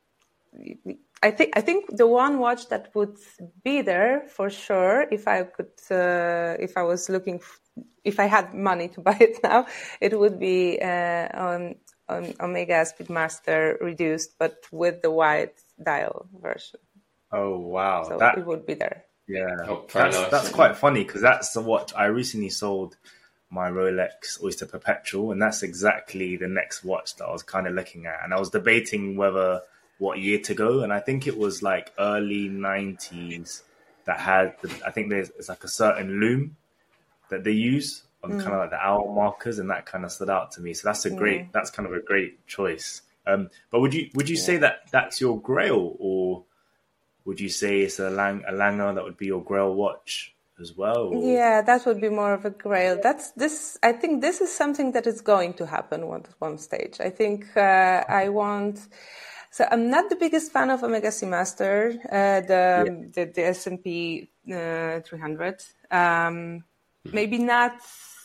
[SPEAKER 2] I think I think the one watch that would be there for sure, if I could, uh, if I was looking, f- if I had money to buy it now, it would be uh, on, on Omega Speedmaster reduced, but with the white dial version.
[SPEAKER 1] Oh wow!
[SPEAKER 2] So
[SPEAKER 1] that,
[SPEAKER 2] it would be there.
[SPEAKER 1] Yeah,
[SPEAKER 3] oh,
[SPEAKER 1] that's
[SPEAKER 3] nice.
[SPEAKER 1] that's quite funny because that's the watch I recently sold. My Rolex Oyster Perpetual, and that's exactly the next watch that I was kind of looking at, and I was debating whether what year to go, and I think it was like early nineties that had the, I think there's it's like a certain lume that they use on mm. kind of like the hour markers, and that kind of stood out to me. So that's a great mm. that's kind of a great choice. Um, but would you would you yeah. say that that's your Grail, or would you say it's a Lang a Lange that would be your Grail watch as well? Or?
[SPEAKER 2] Yeah, that would be more of a Grail. That's this. I think this is something that is going to happen one one stage. I think uh, I want. So I'm not the biggest fan of Omega Seamaster, uh, the, yeah. the the S and P uh, three hundred. Um, maybe not.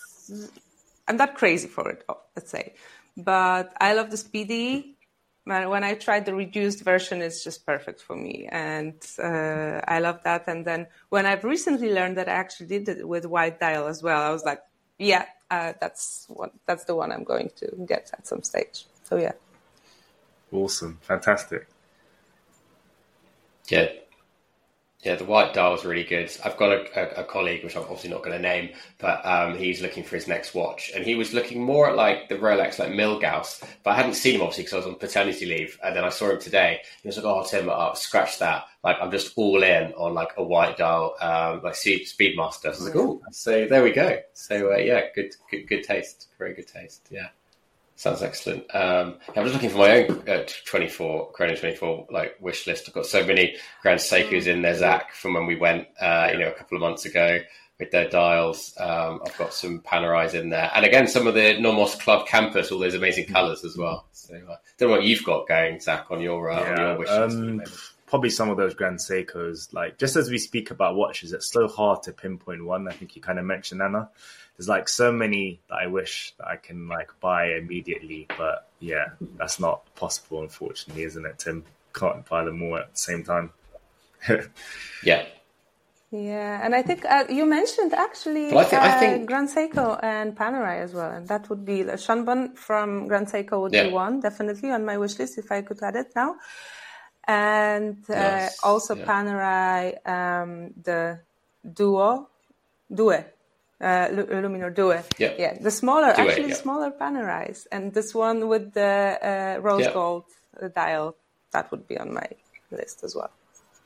[SPEAKER 2] I'm not crazy for it. Let's say, but I love the Speedy. When I tried the reduced version, it's just perfect for me. And uh, I love that. And then when I've recently learned that I actually did it with white dial as well, I was like, yeah, uh, that's what, that's the one I'm going to get at some stage. So, yeah.
[SPEAKER 1] Awesome. Fantastic.
[SPEAKER 3] Yeah. Yeah, the white dial is really good. I've got a, a, a colleague, which I'm obviously not going to name, but um, he's looking for his next watch. And he was looking more at like the Rolex, like Milgauss, but I hadn't seen him obviously because I was on paternity leave. And then I saw him today. He was like, oh, Tim, uh, scratch that. Like, I'm just all in on like a white dial, um, like Speedmaster. So I was like, oh, so there we go. So uh, yeah, good, good, good taste. Very good taste. Yeah. Sounds excellent. Um, I'm just looking for my own uh, twenty-four, Chrono twenty-four, like wish list. I've got so many Grand Seikos in there, Zach, from when we went, uh, you know, a couple of months ago with their dials. Um, I've got some Panerais in there. And again, some of the Nomos Club Campus, all those amazing colours as well. So I uh, don't know what you've got going, Zach, on your, uh,
[SPEAKER 1] yeah,
[SPEAKER 3] on your wish list.
[SPEAKER 1] Um, probably some of those Grand Seikos. Like, just as we speak about watches, it's so hard to pinpoint one. I think you kind of mentioned, Anna. There's like so many that I wish that I can like buy immediately, but yeah, that's not possible, unfortunately, isn't it, Tim? Can't buy them all at the same time.
[SPEAKER 3] Yeah.
[SPEAKER 2] Yeah, and I think uh, you mentioned actually
[SPEAKER 3] I think,
[SPEAKER 2] uh,
[SPEAKER 3] I think...
[SPEAKER 2] Grand Seiko and Panerai as well, and that would be the Shanban from Grand Seiko would
[SPEAKER 3] yeah.
[SPEAKER 2] be one, definitely on my wish list if I could add it now. And uh,
[SPEAKER 3] nice.
[SPEAKER 2] also
[SPEAKER 3] yeah.
[SPEAKER 2] Panerai, um, the Duo, Due. Uh, Luminor Due.
[SPEAKER 3] Yeah.
[SPEAKER 2] yeah, the smaller,
[SPEAKER 3] Due,
[SPEAKER 2] actually
[SPEAKER 3] yeah.
[SPEAKER 2] smaller Panerais. And this one with the uh, rose
[SPEAKER 3] yeah.
[SPEAKER 2] gold dial, that would be on my list as well.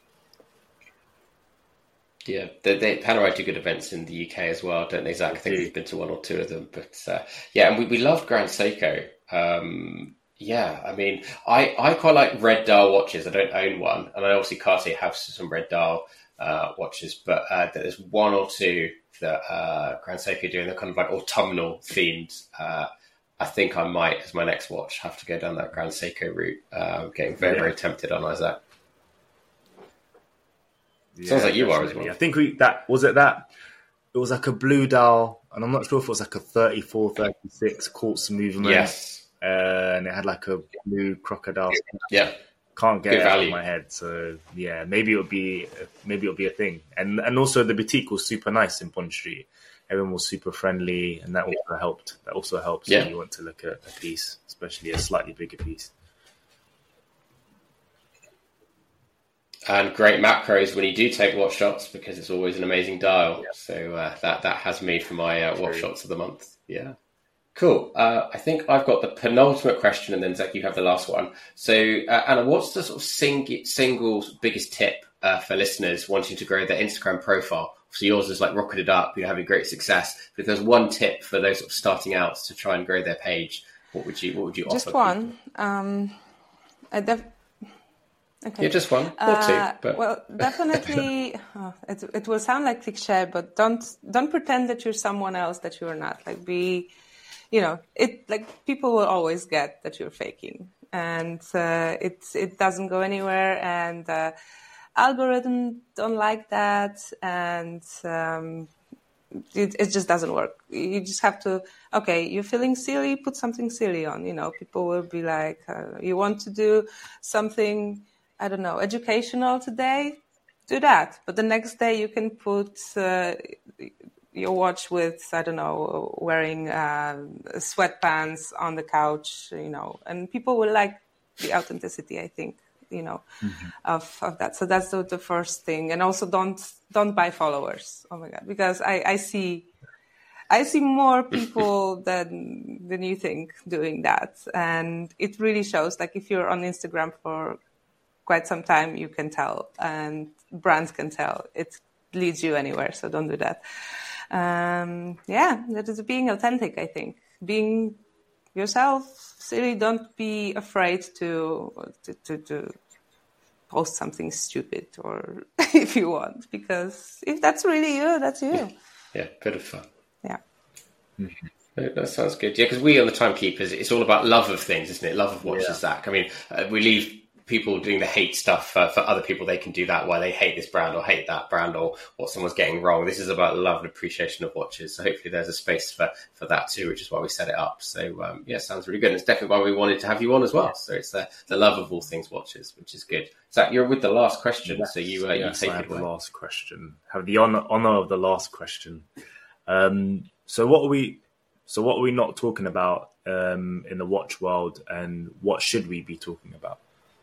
[SPEAKER 3] Yeah, they, they, Panerai do good events in the U K as well, don't they, Zach? I think we've been to one or two of them. But uh, yeah, and we, we love Grand Seiko. Um, yeah, I mean, I, I quite like red dial watches. I don't own one. And I obviously Cartier have some red dial uh, watches, but uh, there's one or two that uh, Grand Seiko doing. They're kind of like autumnal themed. Uh, I think I might, as my next watch, have to go down that Grand Seiko route. Uh, I'm getting very, yeah. very tempted on Isaac. Yeah, sounds like you definitely. Are as well.
[SPEAKER 1] I think we that was it. That it was like a blue dial, and I'm not sure if it was like a thirty-four, thirty-six quartz movement.
[SPEAKER 3] Yes,
[SPEAKER 1] uh, and it had like a blue crocodile.
[SPEAKER 3] Yeah.
[SPEAKER 1] Can't get
[SPEAKER 3] Good
[SPEAKER 1] it
[SPEAKER 3] value.
[SPEAKER 1] out of my head, so yeah, maybe it'll be maybe it'll be a thing. And and also the boutique was super nice in Pond Street. Everyone was super friendly, and that also helped. That also helps
[SPEAKER 3] yeah.
[SPEAKER 1] when you want to look at a piece, especially a slightly bigger piece.
[SPEAKER 3] And great macros when you do take watch shots, because it's always an amazing dial. Yeah. So uh, that that has me for my uh, watch shots of the month. Yeah. Cool. Uh, I think I've got the penultimate question, and then Zach, you have the last one. So, uh, Anna, what's the sort of sing- single biggest tip uh, for listeners wanting to grow their Instagram profile? So yours is like rocketed up, you're having great success. But if there's one tip for those sort of starting out to try and grow their page, what would you what would you
[SPEAKER 2] just
[SPEAKER 3] offer?
[SPEAKER 2] Just one. Um, I def- okay.
[SPEAKER 3] Yeah, just one or
[SPEAKER 2] uh,
[SPEAKER 3] two. But...
[SPEAKER 2] Well, definitely, oh, it it will sound like cliche, but don't don't pretend that you're someone else that you're not. Like be. You know, it like people will always get that you're faking, and uh, it it doesn't go anywhere, and uh, algorithms don't like that, and um, it it just doesn't work. You just have to, okay, you're feeling silly, put something silly on. You know, people will be like, uh, you want to do something, I don't know, educational today, do that, but the next day you can put. Uh, your watch with, I don't know, wearing uh, sweatpants on the couch, you know, and people will like the authenticity, I think, you know, mm-hmm. of, of that. So that's the, the first thing. And also don't don't buy followers. Oh my God, because I, I see I see more people than than you think doing that. And it really shows, like if you're on Instagram for quite some time, you can tell, and brands can tell. It leads you anywhere, so don't do that. Um, yeah, that is being authentic, I think. Being yourself, silly, don't be afraid to, to, to, to post something stupid, or if you want, because if that's really you, that's you.
[SPEAKER 3] Yeah, yeah, bit of fun.
[SPEAKER 2] Yeah.
[SPEAKER 3] Mm-hmm. That sounds good. Yeah, because we on the Timekeepers, it's all about love of things, isn't it? Love of watches, yeah. Zach. I mean, uh, we leave people doing the hate stuff uh, for other people. They can do that, why they hate this brand or hate that brand or what someone's getting wrong. This is about love and appreciation of watches. So hopefully there's a space for, for that too, which is why we set it up. So um, yeah, sounds really good. And it's definitely why we wanted to have you on as well. So it's the, the love of all things watches, which is good. Zach, you're with the last question.
[SPEAKER 1] Yes,
[SPEAKER 3] so you, uh,
[SPEAKER 1] yes,
[SPEAKER 3] you take
[SPEAKER 1] I
[SPEAKER 3] it
[SPEAKER 1] have
[SPEAKER 3] away.
[SPEAKER 1] the last question. Have the honor, honor of the last question. Um, so what are we, So what are we not talking about um, in the watch world, and what should we be talking about?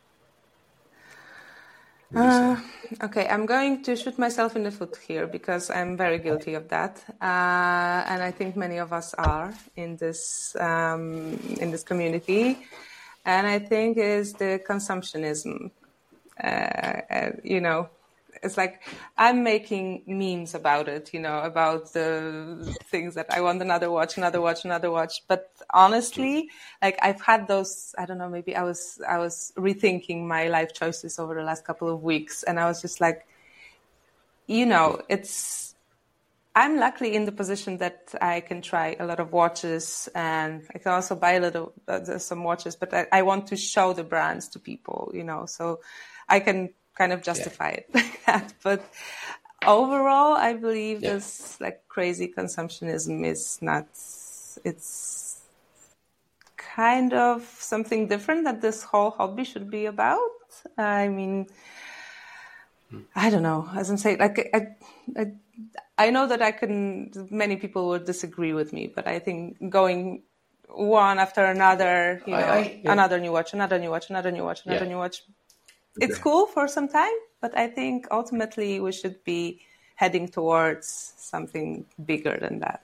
[SPEAKER 2] Uh, okay, I'm going to shoot myself in the foot here because I'm very guilty of that, uh, and I think many of us are in this um, in this community. And I think is the consumptionism. Uh, uh, you know, it's like I'm making memes about it. You know, about the things that I want another watch, another watch, another watch. But honestly, like I've had those. I don't know. Maybe I was I was rethinking my life choices over the last couple of weeks, and I was just like, you know, it's. I'm luckily in the position that I can try a lot of watches, and I can also buy a little uh, some watches. But I, I want to show the brands to people, you know, so I can kind of justify yeah. it like that. But overall, I believe yeah. this like crazy consumptionism is not. It's kind of something different that this whole hobby should be about. I mean, I don't know. As I'm saying, like I. I I know that I can, many people would disagree with me, but I think going one after another, you know, I, I, yeah. another new watch, another new watch, another new watch, another yeah. new watch. It's okay. Cool for some time, but I think ultimately we should be heading towards something bigger than that.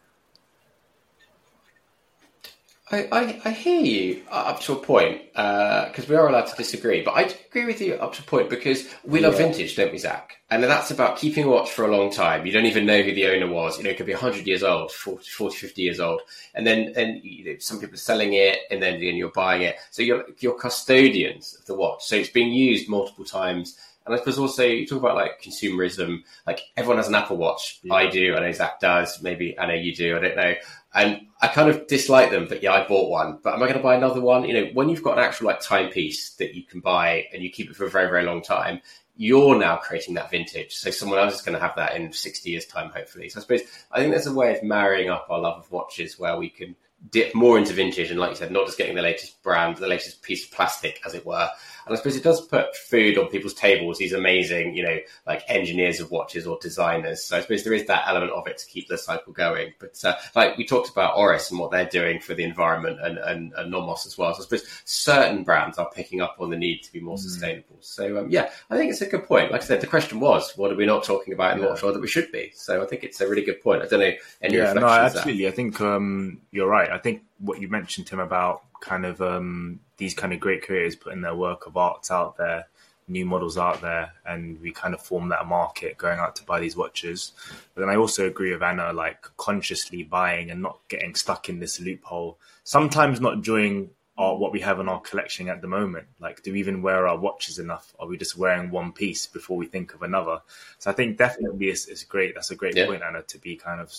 [SPEAKER 3] I, I, I hear you up to a point, because uh, we are allowed to disagree, but I agree with you up to a point because we love yeah. vintage, don't we, Zach? And that's about keeping a watch for a long time. You don't even know who the owner was. You know, it could be one hundred years old, forty, forty, fifty years old. And then and, you know, some people are selling it, and then and you're buying it. So you're, you're custodians of the watch. So it's being used multiple times. And I suppose also you talk about like consumerism, like everyone has an Apple Watch. Yeah. I do. I know Zach does. Maybe I know you do. I don't know. And I kind of dislike them, but yeah, I bought one. But am I going to buy another one? You know, when you've got an actual like timepiece that you can buy and you keep it for a very, very long time, you're now creating that vintage. So someone else is going to have that in sixty years time, hopefully. So I suppose I think there's a way of marrying up our love of watches where we can dip more into vintage. And like you said, not just getting the latest brand, the latest piece of plastic, as it were. And I suppose it does put food on people's tables. These amazing, you know, like engineers of watches or designers. So I suppose there is that element of it to keep the cycle going. But uh, like we talked about Oris and what they're doing for the environment and, and, and Nomos as well. So I suppose certain brands are picking up on the need to be more mm. sustainable. So um, yeah, I think it's a good point. Like I said, the question was, what are we not talking about in the watch world that we should be? So I think it's a really good point. I don't know any
[SPEAKER 1] yeah,
[SPEAKER 3] reflections.
[SPEAKER 1] No, absolutely. I think um, you're right. I think what you mentioned, Tim, about kind of um, these kind of great creators putting their work of arts out there, new models out there, and we kind of form that market going out to buy these watches. But then I also agree with Anna, like consciously buying and not getting stuck in this loophole. Sometimes not enjoying our, what we have in our collection at the moment. Like, do we even wear our watches enough? Are we just wearing one piece before we think of another? So I think definitely it's, it's great. That's a great yeah. point, Anna, to be kind of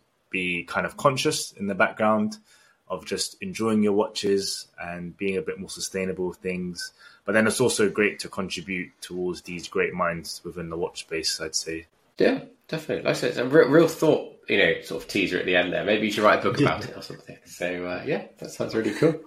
[SPEAKER 1] be kind of conscious in the background of just enjoying your watches and being a bit more sustainable with things. But then it's also great to contribute towards these great minds within the watch space, I'd say.
[SPEAKER 3] Yeah, definitely. Like I said, it's a real, real thought, you know, sort of teaser at the end there. Maybe you should write a book about it or something. So, uh, yeah, that sounds really cool.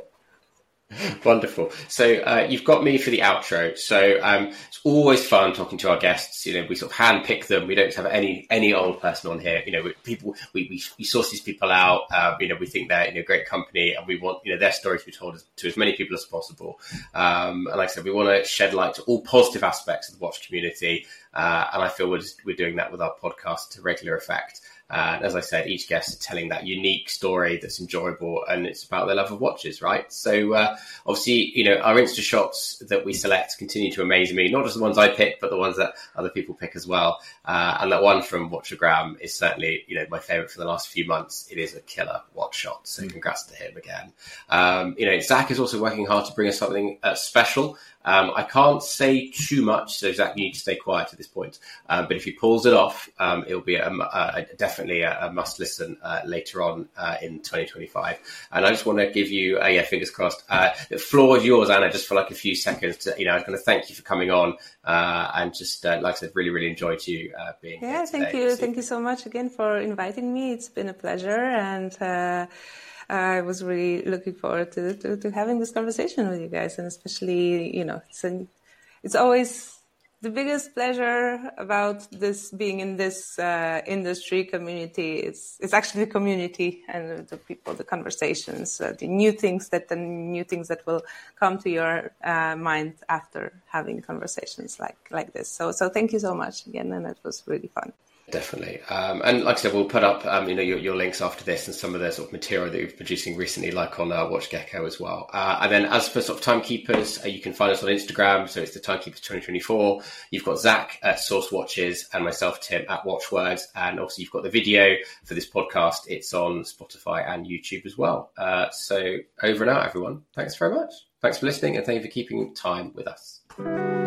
[SPEAKER 3] Wonderful. So uh, you've got me for the outro. So um, it's always fun talking to our guests. You know, we sort of handpick them. We don't have any any old person on here. You know, we, people we, we we source these people out. Uh, you know, we think they're you know great company, and we want you know their story to be told to as many people as possible. Um, and like I said, we want to shed light to all positive aspects of the watch community. Uh, and I feel we're just, we're doing that with our podcast to regular effect. Uh, and as I said, each guest is telling that unique story that's enjoyable, and it's about their love of watches, right? So uh, obviously, you know, our Insta shots that we select continue to amaze me, not just the ones I pick, but the ones that other people pick as well. Uh, and that one from Watchogram is certainly, you know, my favorite for the last few months. It is a killer watch shot. So congrats to him again. Um, you know, Zach is also working hard to bring us something uh, special. Um, I can't say too much, so Zach, you need to stay quiet at this point. Um, but if he pulls it off, um, it'll be a, a, definitely a, a must-listen uh, later on uh, in twenty twenty-five. And I just want to give you, uh, yeah, fingers crossed. Uh, the floor is yours, Anna, just for like a few seconds. To, you know, I was going to thank you for coming on, uh, and just uh, like I said, really, really enjoyed you uh, being
[SPEAKER 2] yeah,
[SPEAKER 3] here. Yeah,
[SPEAKER 2] thank you, thank you so much again for inviting me. It's been a pleasure, and. Uh, I was really looking forward to, to, to having this conversation with you guys, and especially, you know, it's an, it's always the biggest pleasure about this being in this uh, industry community is it's actually the community and the people, the conversations, uh, the new things that the new things that will come to your uh, mind after having conversations like like this. So so thank you so much again, and it was really fun.
[SPEAKER 3] Definitely. Um, and like I said, we'll put up, um, you know, your, your links after this and some of the sort of material that we've producing recently, like on uh, WatchGecko as well. Uh, and then as for sort of Timekeepers, uh, you can find us on Instagram. So it's the Timekeepers twenty twenty-four. You've got Zach at Source Watches and myself, Tim, at Watchwords. And obviously you've got the video for this podcast. It's on Spotify and YouTube as well. Uh, so over and out, everyone. Thanks very much. Thanks for listening and thank you for keeping time with us.